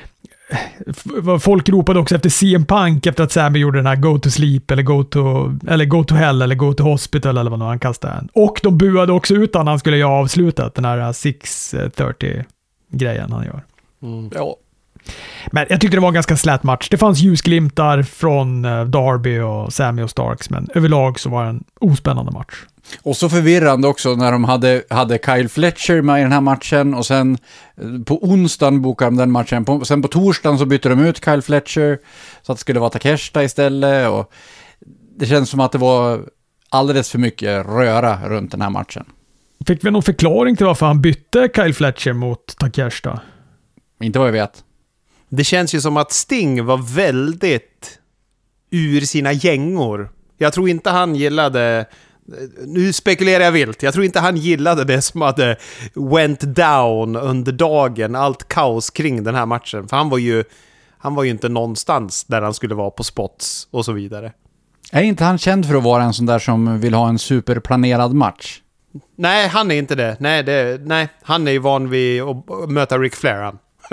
Folk ropade också efter CM Punk efter att Sami gjorde den här Go to Sleep eller Go to Hell eller Go to Hospital eller vad han kastade den. Och de buade också ut han skulle göra avslutat den här 6:30 grejen han gör. Ja. Men jag tyckte det var en ganska slät match. Det fanns ljusglimtar från Darby och Sami och Starks, men överlag så var det en ospännande match. Och så förvirrande också när de hade Kyle Fletcher med i den här matchen och sen på onsdagen bokade de den matchen. Sen på torsdagen så bytte de ut Kyle Fletcher så att det skulle vara Takeshita istället och det känns som att det var alldeles för mycket röra runt den här matchen. Fick vi någon förklaring till varför han bytte Kyle Fletcher mot Takeshita? Inte vad jag vet. Det känns ju som att Sting var väldigt ur sina gängor. Jag tror inte han gillade... Nu spekulerar jag vilt. Jag tror inte han gillade det som hade went down under dagen. Allt kaos kring den här matchen. För han var ju inte någonstans där han skulle vara på spots och så vidare. Är inte han känd för att vara en sån där som vill ha en superplanerad match? Nej, han är inte det. Nej, han är ju van vid att möta Ric Flair.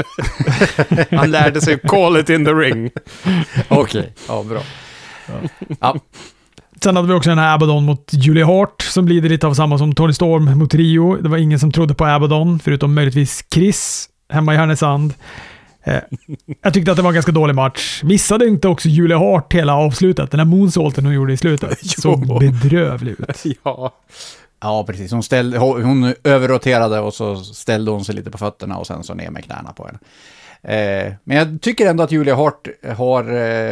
Han lärde sig call it in the ring. Okej, ja bra. Ja. Sen hade vi också den här Abaddon mot Julia Hart som lider lite av samma som Tony Storm mot Rio. Det var ingen som trodde på Abaddon förutom möjligtvis Chris hemma i Härnösand. Jag tyckte att det var en ganska dålig match. Missade inte också Julia Hart hela avslutet. Den här moonsaulten hon gjorde i slutet såg bedrövlig ut. Ja, precis. Hon överroterade och så ställde hon sig lite på fötterna och sen så ner med knäna på henne. Men jag tycker ändå att Julia Hart har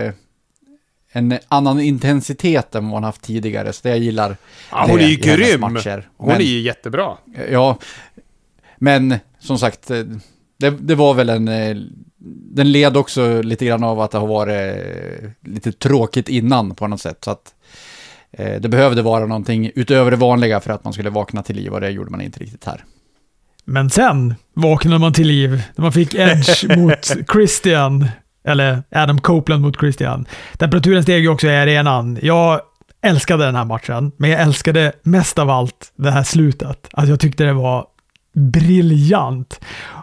en annan intensitet än vad hon haft tidigare. Så det jag gillar. Ja, hon är ju grym. Hon är ju jättebra. Ja, men som sagt, det var väl den led också lite grann av att det har varit lite tråkigt innan på något sätt. Så att det behövde vara någonting utöver det vanliga för att man skulle vakna till liv och det gjorde man inte riktigt här. Men sen vaknade man till liv när man fick Edge mot Christian, eller Adam Copeland mot Christian. Temperaturen steg ju också i arenan. Jag älskade den här matchen, men jag älskade mest av allt det här slutet. Alltså jag tyckte det var briljant.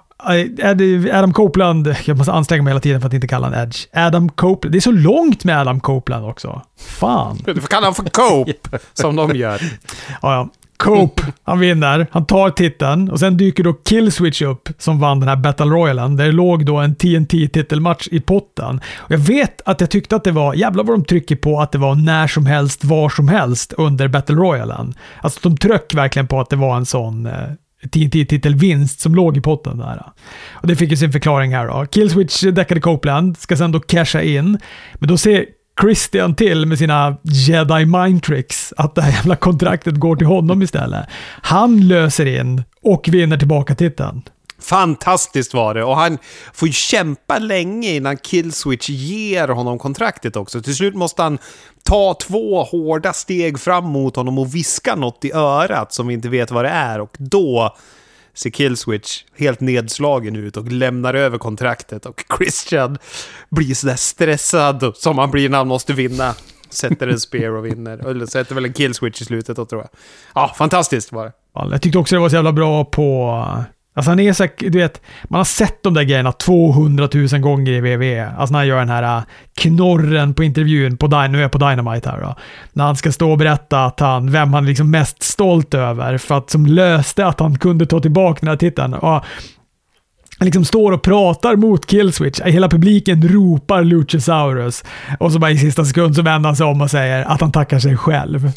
Adam Copeland, jag måste anstränga mig hela tiden för att inte kalla han Edge. Adam Copeland, det är så långt med Adam Copeland också. Fan. Du får kalla honom för Cope, som de gör. Ja. Cope, han vinner, han tar titeln och sen dyker då Killswitch upp som vann den här Battle Royalen. Där låg då en TNT-titelmatch i potten. Och jag vet att jag tyckte att det var, jävlar vad de trycker på att det var när som helst, var som helst under Battle Royalen. Alltså de tryck verkligen på att det var en sån TNT-titelvinst som låg i potten där. Och det fick ju sin förklaring här då. Killswitch däckade Copeland, ska sen då casha in. Men då ser Christian till med sina Jedi mind tricks att det här jävla kontraktet går till honom istället. Han löser in och vinner tillbaka titeln. Fantastiskt var det. Och han får ju kämpa länge innan Killswitch ger honom kontraktet också. Till slut måste han ta 2 hårda steg fram mot honom och viska något i örat som vi inte vet vad det är. Och då ser Killswitch helt nedslagen ut och lämnar över kontraktet. Och Christian blir sådär stressad som han blir när han måste vinna. Sätter en spear och vinner. Eller sätter väl en Killswitch i slutet då, tror jag. Ja, fantastiskt var det. Jag tyckte också det var så jävla bra på... Alltså han är så, du vet, man har sett de där grejerna 200 000 gånger i WWE. Alltså när han gör den här knorren på intervjun nu är jag på Dynamite här då. När han ska stå och berätta att vem han är liksom mest stolt över för att som löste att han kunde ta tillbaka den här titeln. Och han liksom står och pratar mot Killswitch. Hela publiken ropar Luchasaurus. Och så bara i sista sekund så vänder han sig om och säger att han tackar sig själv.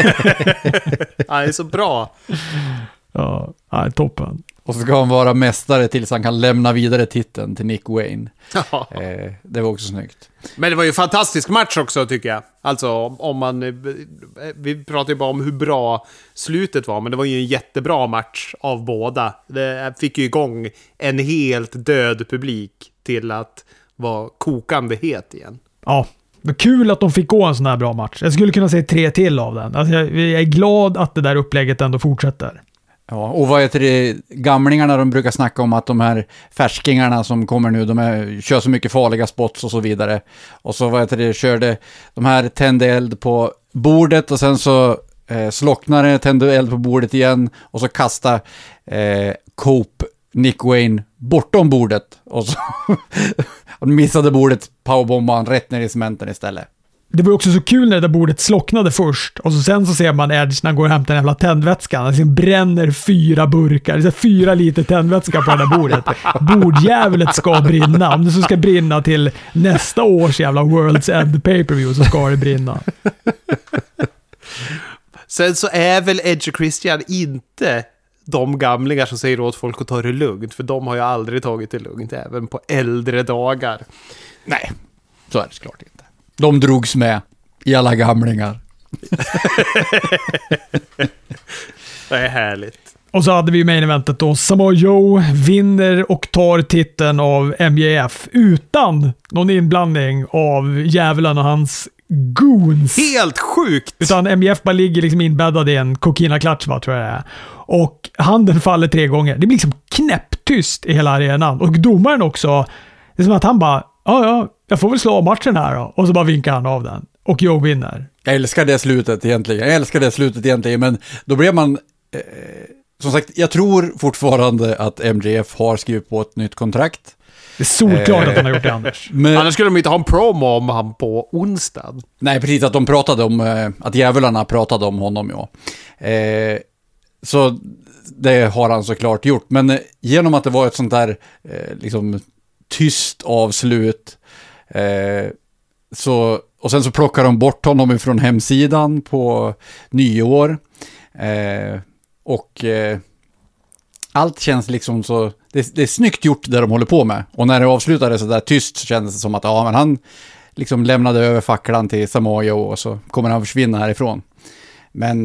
Han är så bra. Ja, toppen. Och så ska han vara mästare tills han kan lämna vidare titeln till Nick Wayne. Ja. Det var också snyggt. Men det var ju en fantastisk match också, tycker jag. Alltså, om man... Vi pratar ju bara om hur bra slutet var, men det var ju en jättebra match av båda. Det fick ju igång en helt död publik till att vara kokande het igen. Ja, Det var kul att de fick gå en sån här bra match. Jag skulle kunna säga 3 till av den. Alltså jag är glad att det där upplägget ändå fortsätter. Ja, och vad heter det, gamlingarna de brukar snacka om att de här färskingarna som kommer nu, kör så mycket farliga spots och så vidare. Och så vad heter det, körde de här tände eld på bordet och sen så slocknade, tände eld på bordet igen och så kasta Cope Nick Wayne bortom bordet och så och missade bordet, powerbomban rätt ner i cementen istället. Det var också så kul när det där bordet slocknade först och så sen så ser man Edge när han går och hämtar den jävla tändvätskan. Han liksom bränner 4 burkar, det är 4 liter tändvätska på det där bordet. Bordjävlet ska brinna. Om det så ska brinna till nästa års jävla World's End pay-per-view så ska det brinna. Sen så är väl Edge och Christian inte de gamlingar som säger åt folk att ta det lugnt, för de har ju aldrig tagit det lugnt, även på äldre dagar. Nej, så är det klart inte. De drogs med i alla gamlingar. Det är härligt. Och så hade vi main eventet då. Samoa Joe vinner och tar titeln av MJF utan någon inblandning av djävulen och hans goons. Helt sjukt! Utan MJF bara ligger liksom inbäddad i en kokina-klatsch, va, tror jag det är. Och handen faller 3 gånger. Det blir liksom knäpptyst i hela arenan. Och domaren också, det är som att han bara, ja, jag får väl slå av matchen här då. Och så bara vinkar han av den. Och Joe vinner. Jag älskar det slutet egentligen. Men då blev man... som sagt, jag tror fortfarande att MJF har skrivit på ett nytt kontrakt. Det är solklart att han har gjort det, Anders. Men annars skulle de inte ha en promo om han på onsdag. Nej, precis, att de pratade om... att djävularna pratade om honom, ja. Så det har han såklart gjort. Men genom att det var ett sånt där liksom tyst avslut och sen så plockar de bort honom ifrån hemsidan på nyår. Och allt känns liksom så... Det är snyggt gjort det de håller på med. Och när det avslutade så där tyst så kändes det som att men han liksom lämnade över facklan till Samoa Joe och så kommer han försvinna härifrån. Men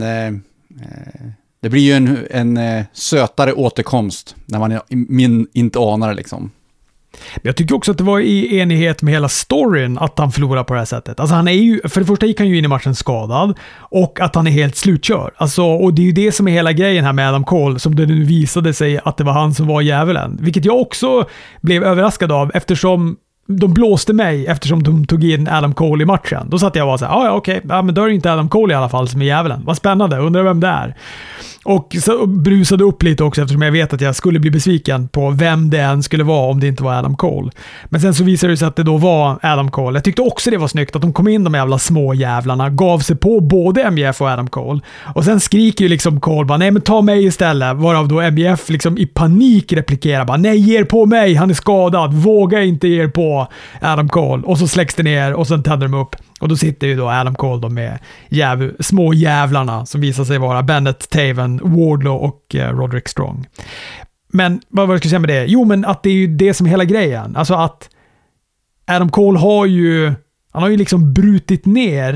det blir ju en sötare återkomst när man inte anar det liksom. Jag tycker också att det var i enighet med hela storyn att han förlorar på det här sättet. Alltså han är ju, för det första gick han ju in i matchen skadad och att han är helt slutkör. Alltså, och det är ju det som är hela grejen här med Adam Cole, som det nu visade sig att det var han som var djävulen. Vilket jag också blev överraskad av, eftersom de blåste mig eftersom de tog in Adam Cole i matchen. Då satt jag och var så här, okej, men då är det inte Adam Cole i alla fall som är djävulen. Vad spännande, undrar vem det är. Och så brusade upp lite också eftersom jag vet att jag skulle bli besviken på vem det än skulle vara om det inte var Adam Cole. Men sen så visade det sig att det då var Adam Cole. Jag tyckte också det var snyggt att de kom in, de jävla små jävlarna, gav sig på både MJF och Adam Cole. Och sen skriker ju liksom Cole bara, nej men ta mig istället. Varav då MJF liksom i panik replikerar bara, nej ge er på mig, han är skadad, våga inte ge er på Adam Cole. Och så släcks det ner och sen tänder de upp. Och då sitter ju då Adam Cole då med små jävlarna som visar sig vara Bennett, Taven, Wardlow och Roderick Strong. Men vad ska jag säga med det? Jo, men att det är ju det som är hela grejen. Alltså att Adam Cole har ju liksom brutit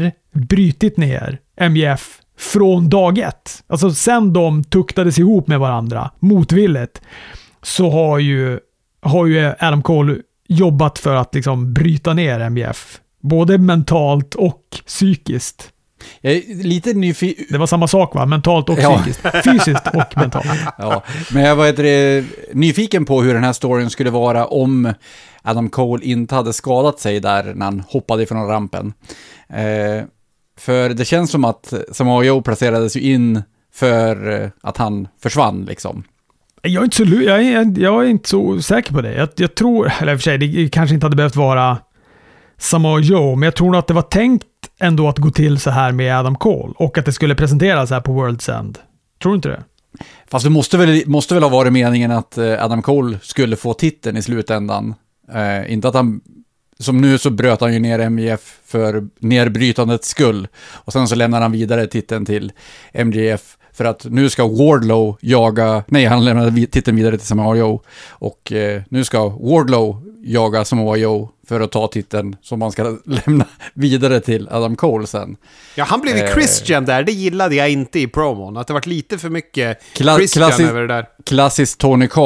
ner MJF från dag 1. Alltså sen de tuktades ihop med varandra motvilligt, så har ju Adam Cole jobbat för att liksom bryta ner MJF. Både mentalt och psykiskt. Jag är lite nyfiken. Det var samma sak, va? Mentalt och psykiskt. Fysiskt och mentalt. Ja, men jag var nyfiken på hur den här storyn skulle vara om Adam Cole inte hade skadat sig där när han hoppade ifrån rampen. För det känns som att Samoa Joe placerades ju in för att han försvann liksom. Jag är inte så säker på det. Jag tror, eller i och för sig, det kanske inte hade behövt vara Samoa Joe, men jag tror nog att det var tänkt ändå att gå till så här med Adam Cole och att det skulle presenteras här på World's End. Tror du inte det? Fast det måste väl ha varit meningen att Adam Cole skulle få titeln i slutändan. Inte att han, som nu så bröt han ju ner MJF för nedbrytandets skull och sen så lämnar han vidare titeln till MJF för att nu ska Wardlow han lämnade titeln vidare till Samoa Joe och nu ska Wardlow jaga Samoa Joe för att ta titeln som man ska lämna vidare till Adam Cole sen. Ja, han blev ju Christian där. Det gillade jag inte i promon. Att det varit lite för mycket Christian över det där. Klassiskt Tony Khan.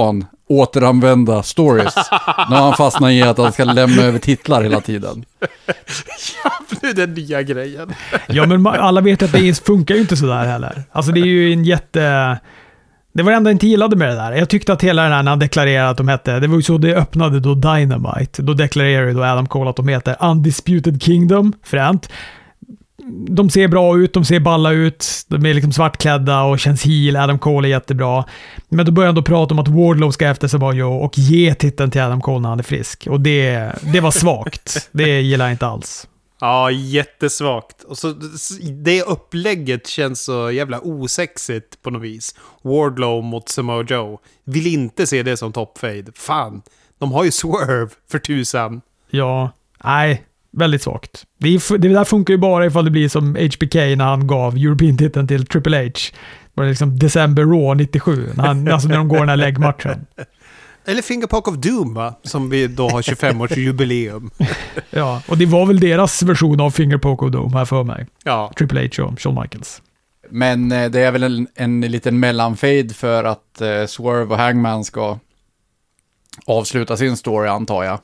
återanvända stories. Nu har han fastnat i att han ska lämna över titlar hela tiden. Ja, nu är den nya grejen. Ja, men alla vet att det funkar ju inte så där heller. Alltså det är ju en Det var det enda jag inte gillade med det där. Jag tyckte att hela den här när han deklarerade att de hette, det var ju så det öppnade då Dynamite. Då deklarerade ju då Adam Cole att de heter Undisputed Kingdom, fränt. De ser bra ut, de ser balla ut, de är liksom svartklädda och känns heel, Adam Cole är jättebra. Men då började de prata om att Wardlow ska efter Samoa och ge titeln till Adam Cole när han är frisk. Och det var svagt. Det gillar jag inte alls. Ja, jättesvagt. Och så det upplägget känns så jävla osexigt på något vis. Wardlow mot Samoa Joe. Vill inte se det som top-fade. Fan, de har ju Swerve för tusan. Ja, nej, väldigt svagt. Det där funkar ju bara ifall det blir som HBK när han gav European-titeln till Triple H. Det var liksom december Raw 97, alltså när de går den här läggmatchen. Eller Fingerpoke of Doom, va? Som vi då har 25-årsjubileum. Ja, och det var väl deras version av Fingerpoke of Doom här för mig. Ja. Triple H och Shawn Michaels. Men det är väl en liten mellanfade för att Swerve och Hangman ska avsluta sin story, antar jag.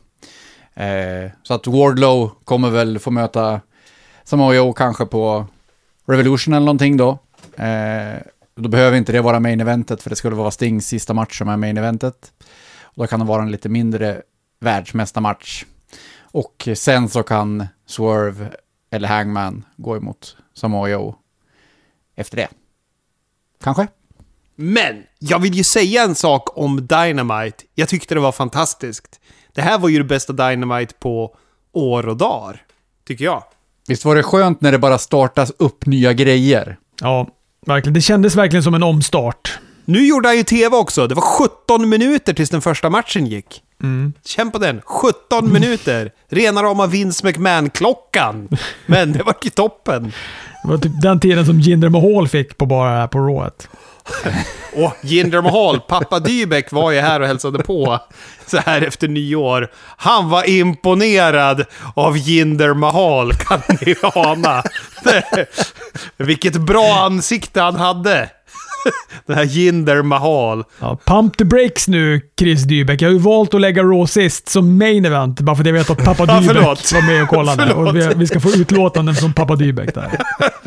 Så att Wardlow kommer väl få möta Samoa Joe kanske på Revolution eller någonting då. Då behöver inte det vara main eventet, för det skulle vara Stings sista match som är main eventet. Och då kan det vara en lite mindre världsmästarmatch. Och sen så kan Swerve eller Hangman gå emot Samoa Joe efter det. Kanske? Men jag vill ju säga en sak om Dynamite. Jag tyckte det var fantastiskt. Det här var ju det bästa Dynamite på år och dagar, tycker jag. Visst var det skönt när det bara startas upp nya grejer? Ja, verkligen. Det kändes verkligen som en omstart. Nu gjorde han ju tv också. Det var 17 minuter tills den första matchen gick. Känn på den. 17 minuter. Rena rama Vince McMahon-klockan. Men det var ju toppen. Det var typ den tiden som Jinder Mahal fick på bara här på Rawet. Och Jinder Mahal, pappa Dybeck var ju här och hälsade på så här efter nyår. Han var imponerad av Jinder Mahal, kan ni ana. Vilket bra ansikte han hade. Den här Jinder Mahal. Ja, pump the brakes nu, Chris Dybeck. Jag har ju valt att lägga Raw sist som main event, bara för att jag vet att pappa Dybeck var med och kollade. Och vi ska få utlåtanden från pappa Dybeck där.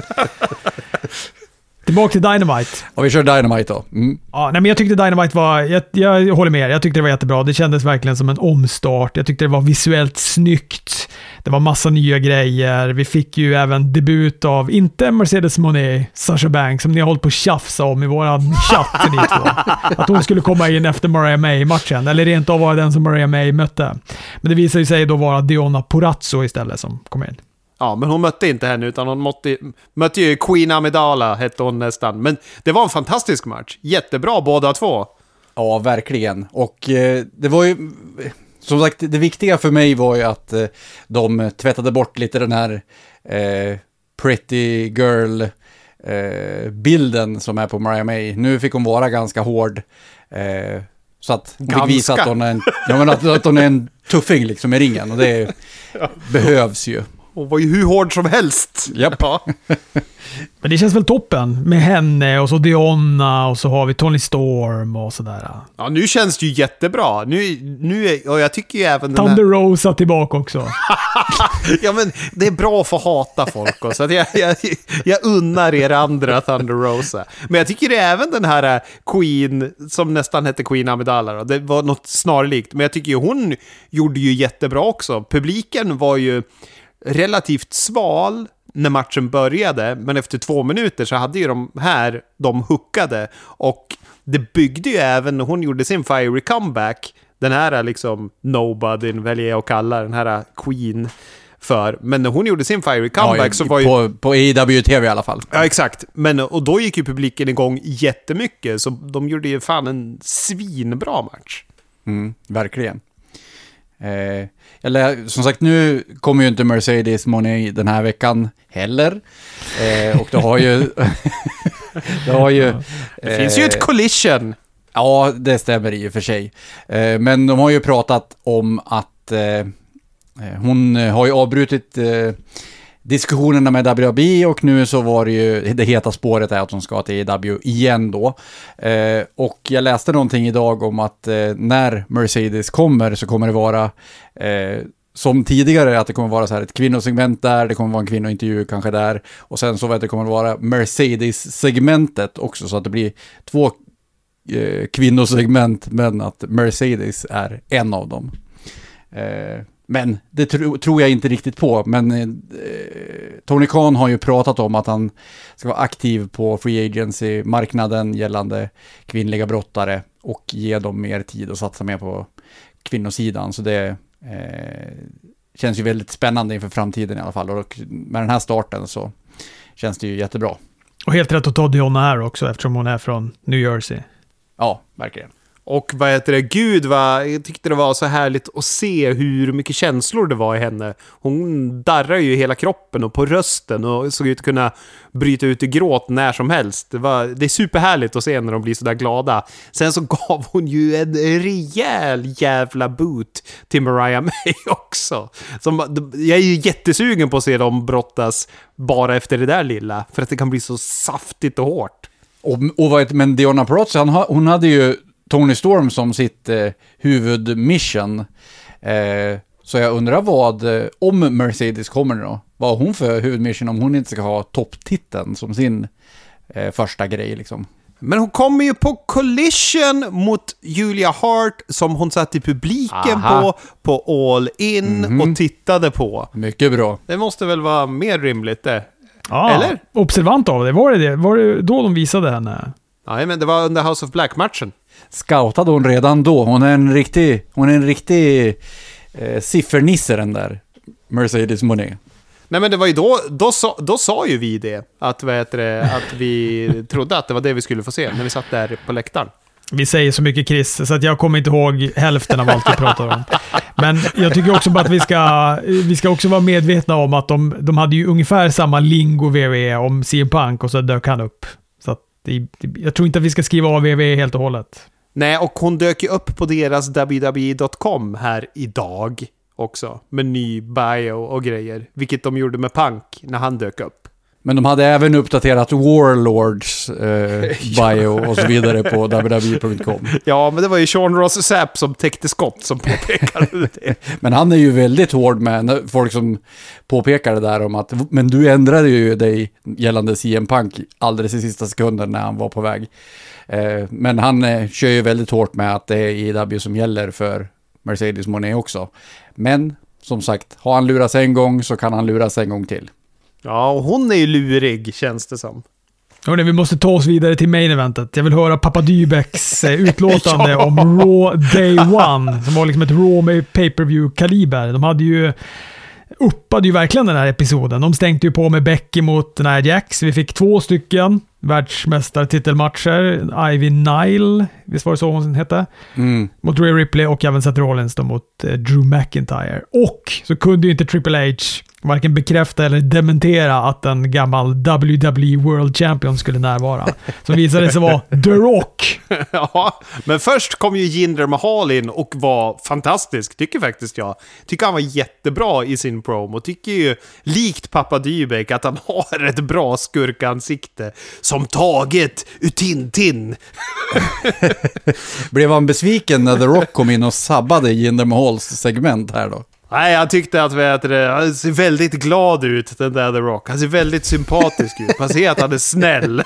Tillbaka till Dynamite. Och vi kör Dynamite då. Ja, nej, men jag tyckte Dynamite var... Jag håller med. Jag tyckte det var jättebra. Det kändes verkligen som en omstart. Jag tyckte det var visuellt snyggt. Det var massa nya grejer. Vi fick ju även debut av, inte Mercedes Moné, Sasha Banks, som ni har hållit på att tjafsa om i våran chatt, ni två. Att hon skulle komma in efter Mariah May-matchen. Eller rent av vara den som Mariah May mötte. Men det visade sig då vara Deonna Purrazzo istället som kom in. Ja, men hon mötte inte henne, utan hon mötte ju Queen Amidala, hette hon nästan. Men det var en fantastisk match. Jättebra båda två. Ja, verkligen. Och det var ju... Som sagt, det viktiga för mig var ju att de tvättade bort lite den här pretty girl bilden som är på Mariah May. Nu fick hon vara ganska hård. Så att hon fick visa att hon är att hon är en tuffing liksom i ringen. Och det behövs ju. Hon var ju hur hård som helst. Japp. Ja. Men det känns väl toppen med henne och så Deonna och så har vi Tony Storm och sådär. Ja, nu känns det ju jättebra. Och jag tycker ju även Thunder Rosa tillbaka också. Ja, men det är bra att få hata folk också. Att jag unnar er andra Thunder Rosa. Men jag tycker det är även den här Queen, som nästan hette Queen Amidala då. Det var något snarlikt. Men jag tycker ju hon gjorde ju jättebra också. Publiken var ju relativt sval när matchen började, men efter 2 minuter så hade ju de hookade, och det byggde ju även när hon gjorde sin fiery comeback, den här liksom nobody väljer jag att kalla den här Queen för, men när hon gjorde sin fiery comeback så var ju... På AEW-TV i alla fall. Ja, exakt. Och då gick ju publiken igång jättemycket, så de gjorde ju fan en svinbra match. Verkligen. Eller som sagt, nu kommer ju inte Mercedes Moné den här veckan heller. Och det har ju... det finns ju ett collision. Ja, det stämmer i och för sig. Men de har ju pratat om att hon har ju avbrutit diskussionerna med WWE, och nu så var det ju det heta spåret är att de ska till AEW igen då. Och jag läste någonting idag om att när Mercedes kommer så kommer det vara som tidigare, att det kommer vara så här ett kvinnosegment där, det kommer vara en kvinnointervju kanske där, och sen så vet det kommer vara Mercedes-segmentet också, så att det blir 2 kvinnosegment, men att Mercedes är en av dem. Men det tror jag inte riktigt på, men Tony Khan har ju pratat om att han ska vara aktiv på free agency-marknaden gällande kvinnliga brottare och ge dem mer tid och satsa mer på kvinnosidan, så det känns ju väldigt spännande inför framtiden i alla fall, och med den här starten så känns det ju jättebra. Och helt rätt att ta Diona här också, eftersom hon är från New Jersey. Ja, verkligen. Och vad heter det? Gud, jag tyckte det var så härligt att se hur mycket känslor det var i henne. Hon darrar ju hela kroppen och på rösten och såg ut att kunna bryta ut i gråt när som helst. Det är superhärligt att se när de blir så där glada. Sen så gav hon ju en rejäl jävla boot till Mariah May också. Jag är ju jättesugen på att se dem brottas bara efter det där lilla. För att det kan bli så saftigt och hårt. Men Deonna Purrazzo, hon hade ju Tony Storm som sitt huvudmission. Så jag undrar om Mercedes kommer då. Vad har hon för huvudmission om hon inte ska ha topptiteln som sin första grej liksom. Men hon kommer ju på collision mot Julia Hart som hon satt i publiken på All In och tittade på. Mycket bra. Det måste väl vara mer rimligt det. Ja, eller? Observant av det. Var det då de visade henne? Nej, men det var under House of Black-matchen. Scoutade hon redan då? Hon är en riktig siffernisse, den där Mercedes Moné. Nej, men det var ju då sa ju vi det. Att vi trodde att det var det vi skulle få se när vi satt där på läktaren. Vi säger så mycket, Chris, så att jag kommer inte ihåg hälften av allt vi pratar om. Men jag tycker också bara att vi ska också vara medvetna om att de hade ju ungefär samma lingo WWE om CM Punk, och så dök han upp. Så att jag tror inte att vi ska skriva av WWE helt och hållet. Nej, och hon dök ju upp på deras www.com här idag också, med ny bio och grejer, vilket de gjorde med Punk när han dök upp. Men de hade även uppdaterat Warlords bio och så vidare på www.com. Ja, men det var ju Sean Ross Sapp som täckte skott som påpekade det. Men han är ju väldigt hård med folk som påpekar det där om att men du ändrade ju dig gällande CM Punk alldeles i sista sekunden när han var på väg. Men han kör ju väldigt hårt med att det är IW som gäller för Mercedes Moné också. Men som sagt, har han lurats en gång så kan han luras en gång till. Ja, och hon är ju lurig, känns det som. Hörrni, vi måste ta oss vidare till main eventet. Jag vill höra Papa Dybecks utlåtande om Raw Day One, som var liksom ett Raw med pay-per-view-kaliber. De uppade ju verkligen den här episoden. De stängde ju på med Becky mot Nia Jax. Vi fick 2 stycken världsmästartitelmatcher. Ivy Nile, visst var det så hon hette? Mot Rhea Ripley, och även Seth Rollins då mot Drew McIntyre. Och så kunde ju inte Triple H varken bekräfta eller dementera att en gammal WWE World Champion skulle närvara. Som visade sig vara The Rock. Ja, men först kom ju Jinder Mahal in och var fantastisk, tycker faktiskt jag. Tycker han var jättebra i sin promo. Tycker ju, likt Papa Dybeck, att han har ett bra skurkansikte som taget ur Tintin. Blev han besviken när The Rock kom in och sabbade Jinder Mahals segment här då? Nej, jag tyckte att han ser väldigt glad ut, den där The Rock. Han ser väldigt sympatisk ut. Man ser att han är snäll.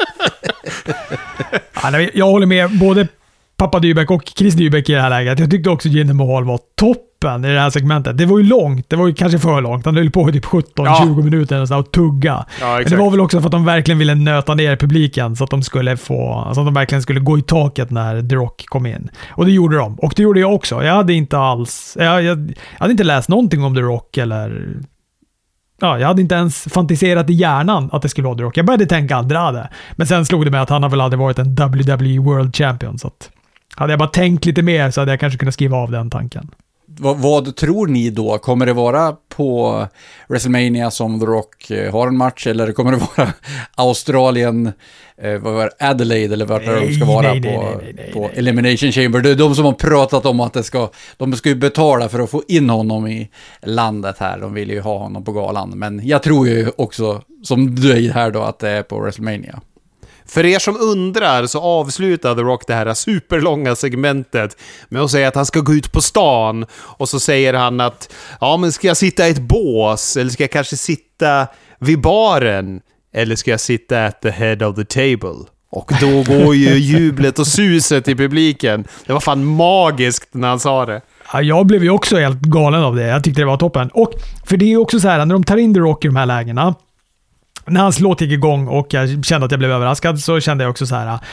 Jag håller med både Papa Dybeck och Chris Dybeck i det här läget. Jag tyckte också Jinder Mahal var toppen i det här segmentet. Det var ju långt, det var ju kanske för långt. Han höll på i typ 17-20 minuter och tugga. Ja, men det var väl också för att de verkligen ville nöta ner publiken så att de verkligen skulle gå i taket när The Rock kom in. Och det gjorde de. Och det gjorde jag också. Jag hade inte läst någonting om The Rock eller... Ja, jag hade inte ens fantiserat i hjärnan att det skulle vara The Rock. Jag började tänka Andrade. Men sen slog det mig att han har väl aldrig varit en WWE World Champion. Så att hade jag bara tänkt lite mer så hade jag kanske kunnat skriva av den tanken. Vad tror ni då? Kommer det vara på WrestleMania som The Rock har en match, eller kommer det vara Australien, Adelaide eller vart de ska vara på Elimination Chamber? Det är de som har pratat om att de ska ju betala för att få in honom i landet här. De vill ju ha honom på galan, men jag tror ju också som du är här då att det är på WrestleMania. För er som undrar så avslutar The Rock det här superlånga segmentet med att säga att han ska gå ut på stan, och så säger han att ja, men ska jag sitta i ett bås, eller ska jag kanske sitta vid baren, eller ska jag sitta at the head of the table? Och då går ju jublet och suset i publiken. Det var fan magiskt när han sa det. Ja, jag blev ju också helt galen av det. Jag tyckte det var toppen. Och för det är ju också så här, när de tar in The Rock i de här lägena, när hans låt gick igång och jag kände att jag blev överraskad, så kände jag också så här,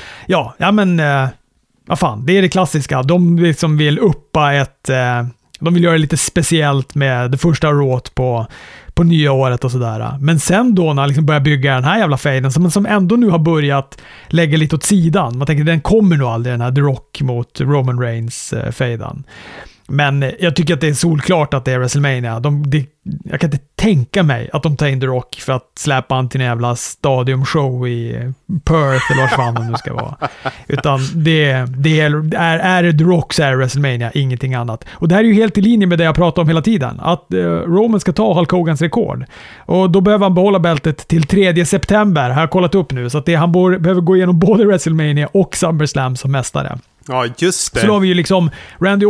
vad fan, det är det klassiska. De liksom vill uppa de vill göra det lite speciellt med det första råt på nya året och sådär. Men sen då när han liksom börjar bygga den här jävla fejden som ändå nu har börjat lägga lite åt sidan. Man tänker den kommer nog aldrig, den här The Rock mot Roman Reigns fejden. Men jag tycker att det är solklart att det är WrestleMania. Jag kan inte tänka mig att de tar in The Rock för att släppa han till en jävla stadiumshow i Perth eller vars fan det nu ska vara. Utan är det The Rock så är det WrestleMania, ingenting annat. Och det här är ju helt i linje med det jag pratar om hela tiden. Att Roman ska ta Hulk Hogans rekord. Och då behöver han behålla bältet till 3 september. Har jag kollat upp nu. Så att han behöver gå igenom både WrestleMania och SummerSlam som mästare. Ja, just det. Så då har vi ju liksom Randy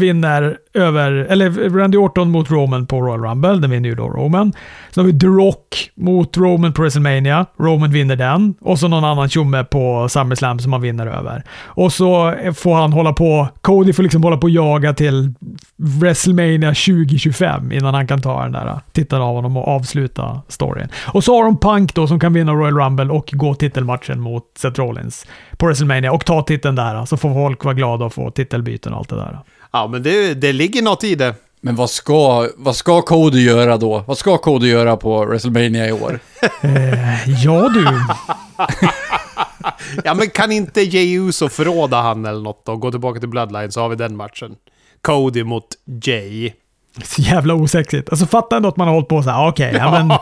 Orton mot Roman på Royal Rumble, den vinner ju då Roman. Så har vi The Rock mot Roman på WrestleMania, Roman vinner den, och så någon annan tjomme på SummerSlam som han vinner över. Och så får han Cody får liksom hålla på och jaga till WrestleMania 2025 innan han kan ta den där titeln av honom och avsluta storyn. Och så har de Punk då som kan vinna Royal Rumble och gå titelmatchen mot Seth Rollins på WrestleMania och ta titeln där, så får folk vara glada och få titelbyten och allt det där. Ja, men det ligger något i det. Men vad ska Cody göra då? Vad ska Cody göra på WrestleMania i år? Ja du. Ja, men kan inte Jey Uso förråda han eller något då? Gå tillbaka till Bloodline så har vi den matchen. Cody mot Jey. Så jävla osexigt. Alltså fatta ändå att man har hållit på så här, okej, ja, men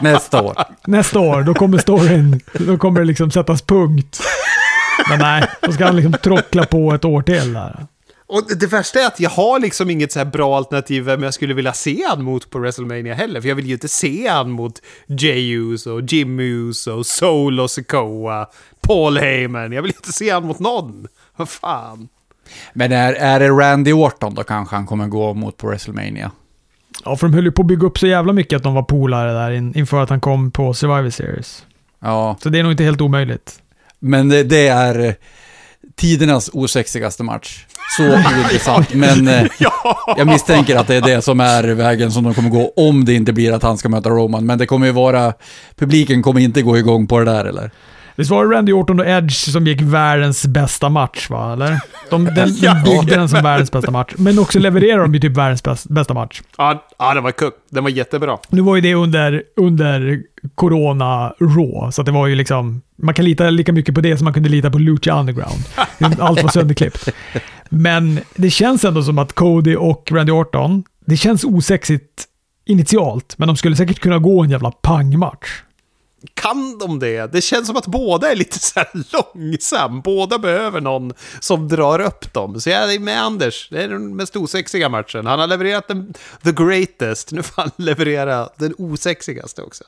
Nästa år, då kommer storyn, då kommer det liksom sättas punkt. Men nej, då ska han liksom trockla på ett år till där. Och det värsta är att jag har liksom inget så här bra alternativ vem jag skulle vilja se han mot på WrestleMania heller. För jag vill ju inte se han mot Jey Uso, Jimmy Uso, Solo Sikoa, Paul Heyman. Jag vill inte se han mot någon. Vad fan. Men är det Randy Orton då kanske han kommer gå mot på WrestleMania? Ja, för de höll ju på att bygga upp så jävla mycket att de var polare där inför att han kom på Survivor Series. Ja. Så det är nog inte helt omöjligt. Men det är tidernas osexigaste match. Så ointressant. Men jag misstänker att det är det som är vägen som de kommer gå om det inte blir att han ska möta Roman. Men det kommer ju vara, publiken kommer inte gå igång på det där, eller? Visst var det Randy Orton och Edge som gick världens bästa match, va? Eller? De byggde den som världens bästa match. Men också levererar de ju typ världens bästa match. Ja, den var kul. Den var jättebra. Nu var ju det under Corona Raw. Så att det var ju liksom, man kan lita lika mycket på det som man kunde lita på Lucha Underground. Allt var sönderklippt. Men det känns ändå som att Cody och Randy Orton, det känns osexigt initialt. Men de skulle säkert kunna gå en jävla pangmatch. Kan de det? Det känns som att båda är lite så här långsam. Båda behöver någon som drar upp dem. Så jag är med Anders. Det är den mest osexiga matchen. Han har levererat the greatest. Nu får han leverera den osexigaste också.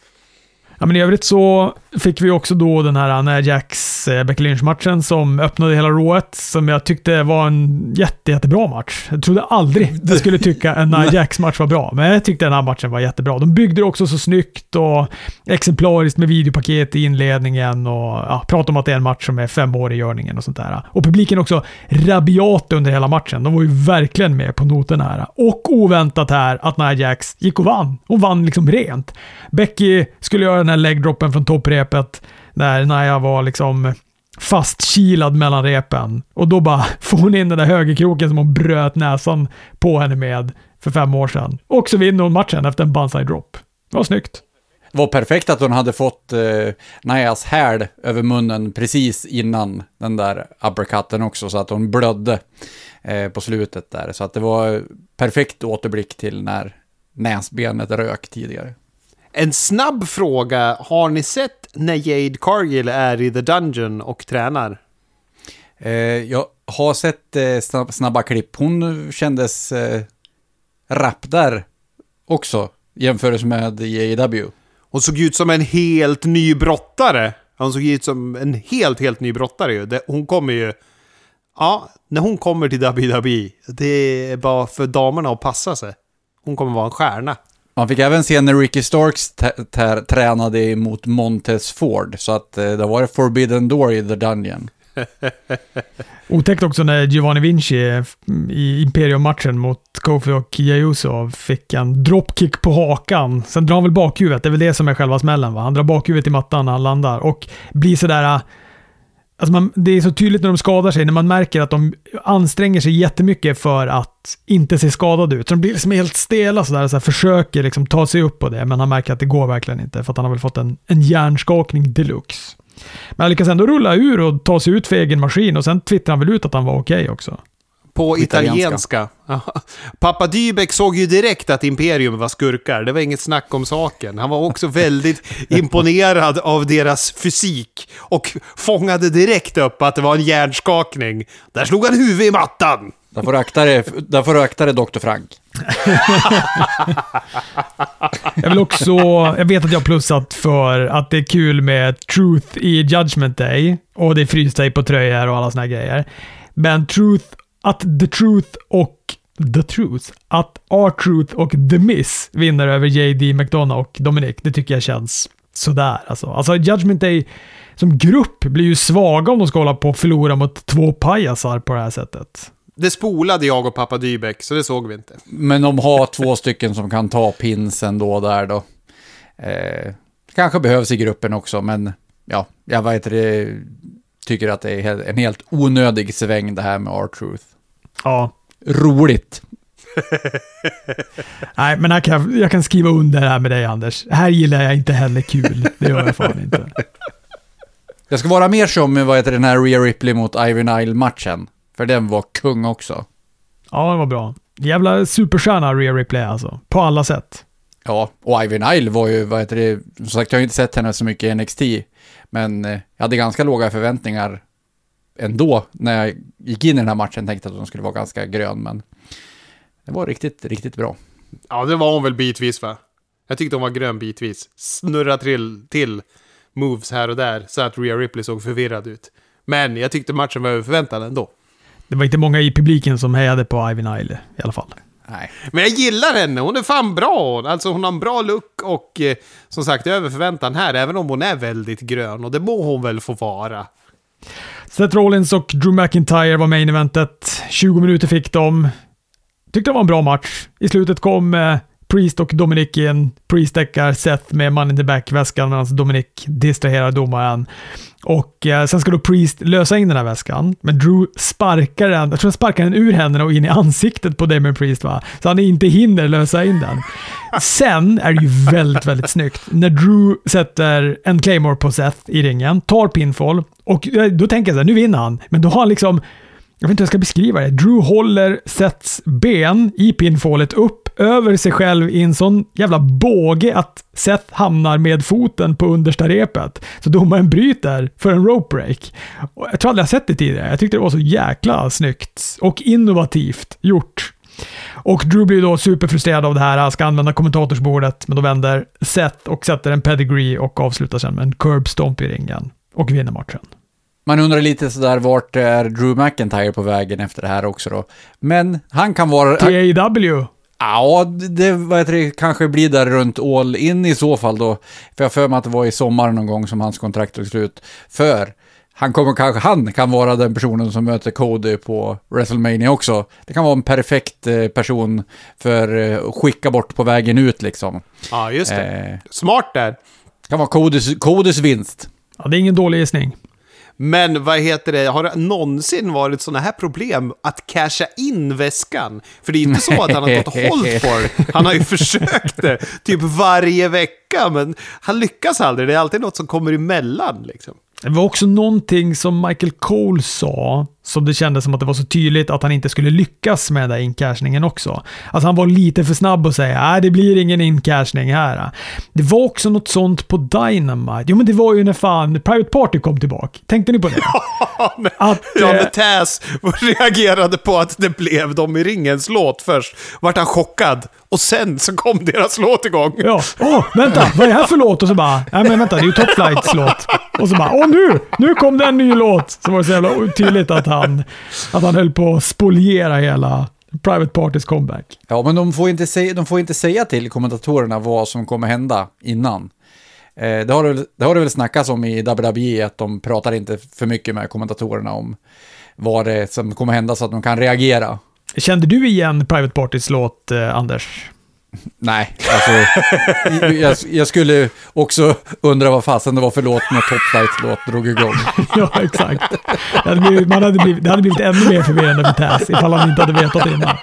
Ja, men i övrigt så fick vi också då den här Nia Jax Becky Lynch-matchen som öppnade hela rået, som jag tyckte var en jättebra match. Jag trodde aldrig jag skulle tycka en Nia Jax-match var bra, men jag tyckte den här matchen var jättebra. De byggde det också så snyggt och exemplariskt med videopaket i inledningen och pratade om att det är en match som är 5 år i görningen och sånt där. Och publiken också rabiat under hela matchen. De var ju verkligen med på noten här. Och oväntat här att Nia Jax gick och vann. Hon vann liksom rent. Becky skulle göra den här legdroppen från topprepet när Nia var liksom fastkilad mellan repen. Och då bara får hon in den där högerkroken som hon bröt näsan på henne med för 5 år sedan. Och så vinner hon matchen efter en banzai drop. Det var snyggt. Det var perfekt att hon hade fått Nias häl över munnen precis innan den där uppercutten också, så att hon blödde på slutet där. Så att det var perfekt återblick till när näsbenet rök tidigare. En snabb fråga. Har ni sett när Jade Cargill är i The Dungeon och tränar? Jag har sett snabba klipp. Hon kändes rapp där också, jämfört med AEW. Hon såg ut som en helt ny brottare. Hon såg ut som en helt ny brottare ju. Hon kommer ju... Ja, när hon kommer till WWE, det är bara för damerna att passa sig. Hon kommer vara en stjärna. Man fick även se när Ricky Starks tränade mot Montez Ford, så att det var Forbidden Door i The Dungeon. Otäckt också när Giovanni Vinci i Imperium-matchen mot Kofi och Uso fick en dropkick på hakan. Sen drar han väl bakhuvudet, det är väl det som är själva smällen, va? Han drar bakhuvudet i mattan när han landar och blir sådär... Alltså det är så tydligt när de skadar sig, när man märker att de anstränger sig jättemycket för att inte se skadade ut. Så de blir liksom helt stela så här, försöker liksom ta sig upp på det, men han märker att det går verkligen inte, för att han har väl fått en hjärnskakning deluxe. Men han lyckas ändå rulla ur och ta sig ut för egen maskin, och sen twittrar han väl ut att han var okej också. På italienska. Pappa Dybeck såg ju direkt att Imperium var skurkar. Det var inget snack om saken. Han var också väldigt imponerad av deras fysik och fångade direkt upp att det var en hjärnskakning. Där slog han huvudet i mattan. Där får du akta dig, Dr. Frank. Jag vet att jag har plussat för att det är kul med Truth i Judgment Day, och det är frysday på tröjor och alla såna här grejer. Men att R-Truth och The Miz vinner över JD McDonough och Dominic, det tycker jag känns sådär. Alltså Judgment Day som grupp blir ju svaga om de ska hålla på och förlora mot två pajasar på det här sättet. Det spolade jag och pappa Dybeck, så det såg vi inte. Men de har 2 stycken som kan ta pinsen där då. Kanske behövs i gruppen också, men ja, jag vet det, tycker att det är en helt onödig sväng det här med R-Truth. Ja. Roligt. Nej, men jag kan skriva under det här med dig, Anders. Här gillar jag inte heller kul. Det gör jag fan inte. Jag ska vara mer som den här Rhea Ripley mot Ivy Nile-matchen. För den var kung också. Ja, det var bra. Jävla superstjärna Rhea Ripley alltså. På alla sätt. Ja, och Ivy Nile var ju, som sagt, jag har inte sett henne så mycket i NXT. Men jag hade ganska låga förväntningar ändå när jag gick in i den här matchen. Tänkte att de skulle vara ganska grön, men det var riktigt, riktigt bra. Ja, det var hon väl bitvis, va? Jag tyckte hon var grön bitvis. Snurra till moves här och där så att Rhea Ripley såg förvirrad ut. Men jag tyckte matchen var överförväntad ändå. Det var inte många i publiken som hejade på Ivy Nile i alla fall. Nej. Men jag gillar henne, hon är fan bra. Alltså hon har en bra look och som sagt över förväntan här, även om hon är väldigt grön, och det må hon väl få vara. Seth Rollins och Drew McIntyre var main eventet. 20 minuter fick de. Tyckte det var en bra match. I slutet kom Priest och Dominic in. Priest däckar Seth med man in the back-väskan medan Dominic distraherar domaren. Och sen ska då Priest lösa in den här väskan. Men Drew sparkar den. Jag tror han sparkar den ur händerna och in i ansiktet på Damien Priest, va? Så han inte hinner lösa in den. Sen är det ju väldigt, väldigt snyggt. När Drew sätter en Claymore på Seth i ringen, tar pinfall, och då tänker jag så här, nu vinner han. Men då har han liksom, jag vet inte hur jag ska beskriva det. Drew håller Seths ben i pinfallet upp över sig själv i en sån jävla båge att Seth hamnar med foten på understa repet. Så domaren bryter för en rope break. Och jag tror aldrig jag sett det tidigare. Jag tyckte det var så jäkla snyggt och innovativt gjort. Och Drew blir då superfrustrerad av det här. Han ska använda kommentatorsbordet, men då vänder Seth och sätter en pedigree och avslutar sen med en curb stomp i ringen och vinner matchen. Man undrar lite sådär, vart är Drew McIntyre på vägen efter det här också då? Men han kan vara... AEW. Ja, det kanske blir där runt all in i så fall då. För jag för mig att det var i sommar någon gång som hans kontrakt tog slut. För han kan vara den personen som möter Cody på WrestleMania också. Det kan vara en perfekt person för att skicka bort på vägen ut liksom. Ja, just det. Smart där. Kan vara Codys vinst. Ja, det är ingen dålig gissning. Men vad heter det? Har det någonsin varit såna här problem att casha in väskan? För det är inte så att han har gått håll på. Han har ju försökt det typ varje vecka, men han lyckas aldrig. Det är alltid något som kommer emellan liksom. Det var också någonting som Michael Cole sa Så det kändes som att det var så tydligt att han inte skulle lyckas med den där incashningen också. Alltså han var lite för snabb att säga, nej det blir ingen incashning här. Det var också något sånt på Dynamite. Jo men det var ju när fan Private Party kom tillbaka. Tänkte ni på det? När Taz reagerade på att det blev de i ringens låt först. Vart han chockad. Och sen så kom deras låt igång. Ja, vänta, vad är det här för låt? Och så bara, nej men vänta, det är ju Top Flights låt. Och så bara, nu kom det en ny låt. Så var det så jävla tydligt att han höll på att spoliera hela Private Partys comeback. Ja, men de får inte säga till kommentatorerna vad som kommer hända innan. Det har det väl snackats om i WWE att de pratar inte för mycket med kommentatorerna om vad det som kommer hända så att de kan reagera. Kände du igen Private Partys låt, Anders? Nej, alltså jag skulle också undra vad fasen det var för låt när Top Flights låt drog igång. Ja, exakt. Det hade blivit ännu mer förvirrande för Taz ifall han inte hade vetat innan.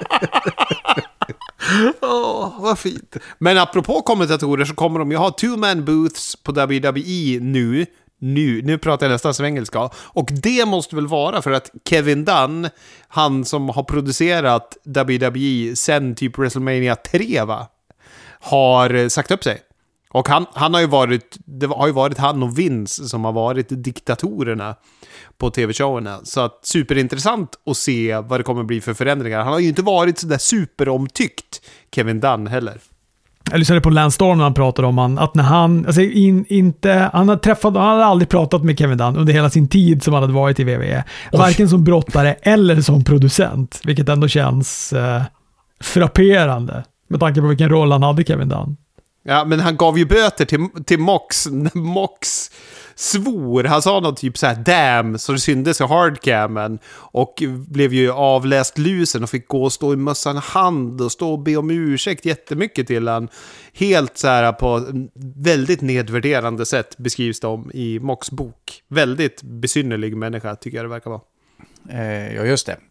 Vad fint. Men apropå kommentatorer så kommer de ju ha 2-man booths på WWE nu pratar jag nästan svengelska. Och det måste väl vara för att Kevin Dunn, han som har producerat WWE sen typ WrestleMania 3 har sagt upp sig. Och han har ju varit, det har ju varit han och Vince som har varit diktatorerna på tv-showerna. Så att superintressant att se vad det kommer bli för förändringar. Han har ju inte varit så där superomtyckt, Kevin Dunn heller. Jag lyssnade på Lance Storm när han pratade om att när han, alltså han hade aldrig pratat med Kevin Dunn under hela sin tid som han hade varit i WWE. Varken som brottare eller som producent, vilket ändå känns frapperande med tanke på vilken roll han hade, Kevin Dunn. Ja, men han gav ju böter till Mox när Mox svor. Han sa något typ så här damn, så det syndes i hardcamen och blev ju avläst lusen och fick gå och stå i mössan hand och stå och be om ursäkt jättemycket till han. Helt så här på väldigt nedvärderande sätt beskrivs de i Mox bok. Väldigt besynnerlig människa tycker jag det verkar vara. Ja, just det.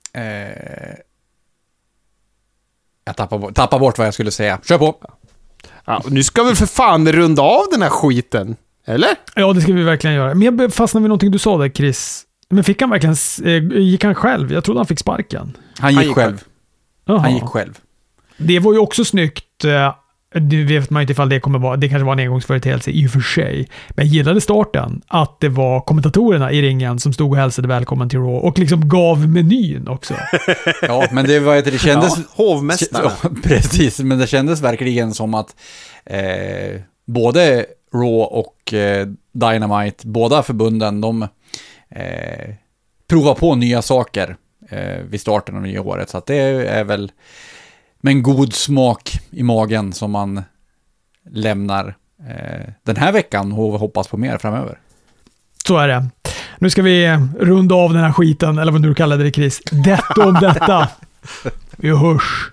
Jag tappar bort vad jag skulle säga. Kör på! Ja, nu ska vi för fan runda av den här skiten, eller? Ja, det ska vi verkligen göra. Men jag fastnade vid någonting du sa där, Chris. Men gick han själv? Jag trodde han fick sparken. Han gick själv. Han gick själv. Det var ju också snyggt. Nu vet man inte ifall det kommer vara, det kanske var en engångsföreteelse i och för sig. Men jag gillade starten att det var kommentatorerna i ringen som stod och hälsade välkommen till Raw och liksom gav menyn också. Ja, men det kändes... Ja, hovmästarna. Precis, men det kändes verkligen som att både Raw och Dynamite, båda förbunden, de provar på nya saker vid starten av nya året. Så att det är väl med en god smak i magen som man lämnar den här veckan och hoppas på mer framöver. Så är det. Nu ska vi runda av den här skiten, eller vad du kallade det, Chris. Detta om detta. Vi hörs.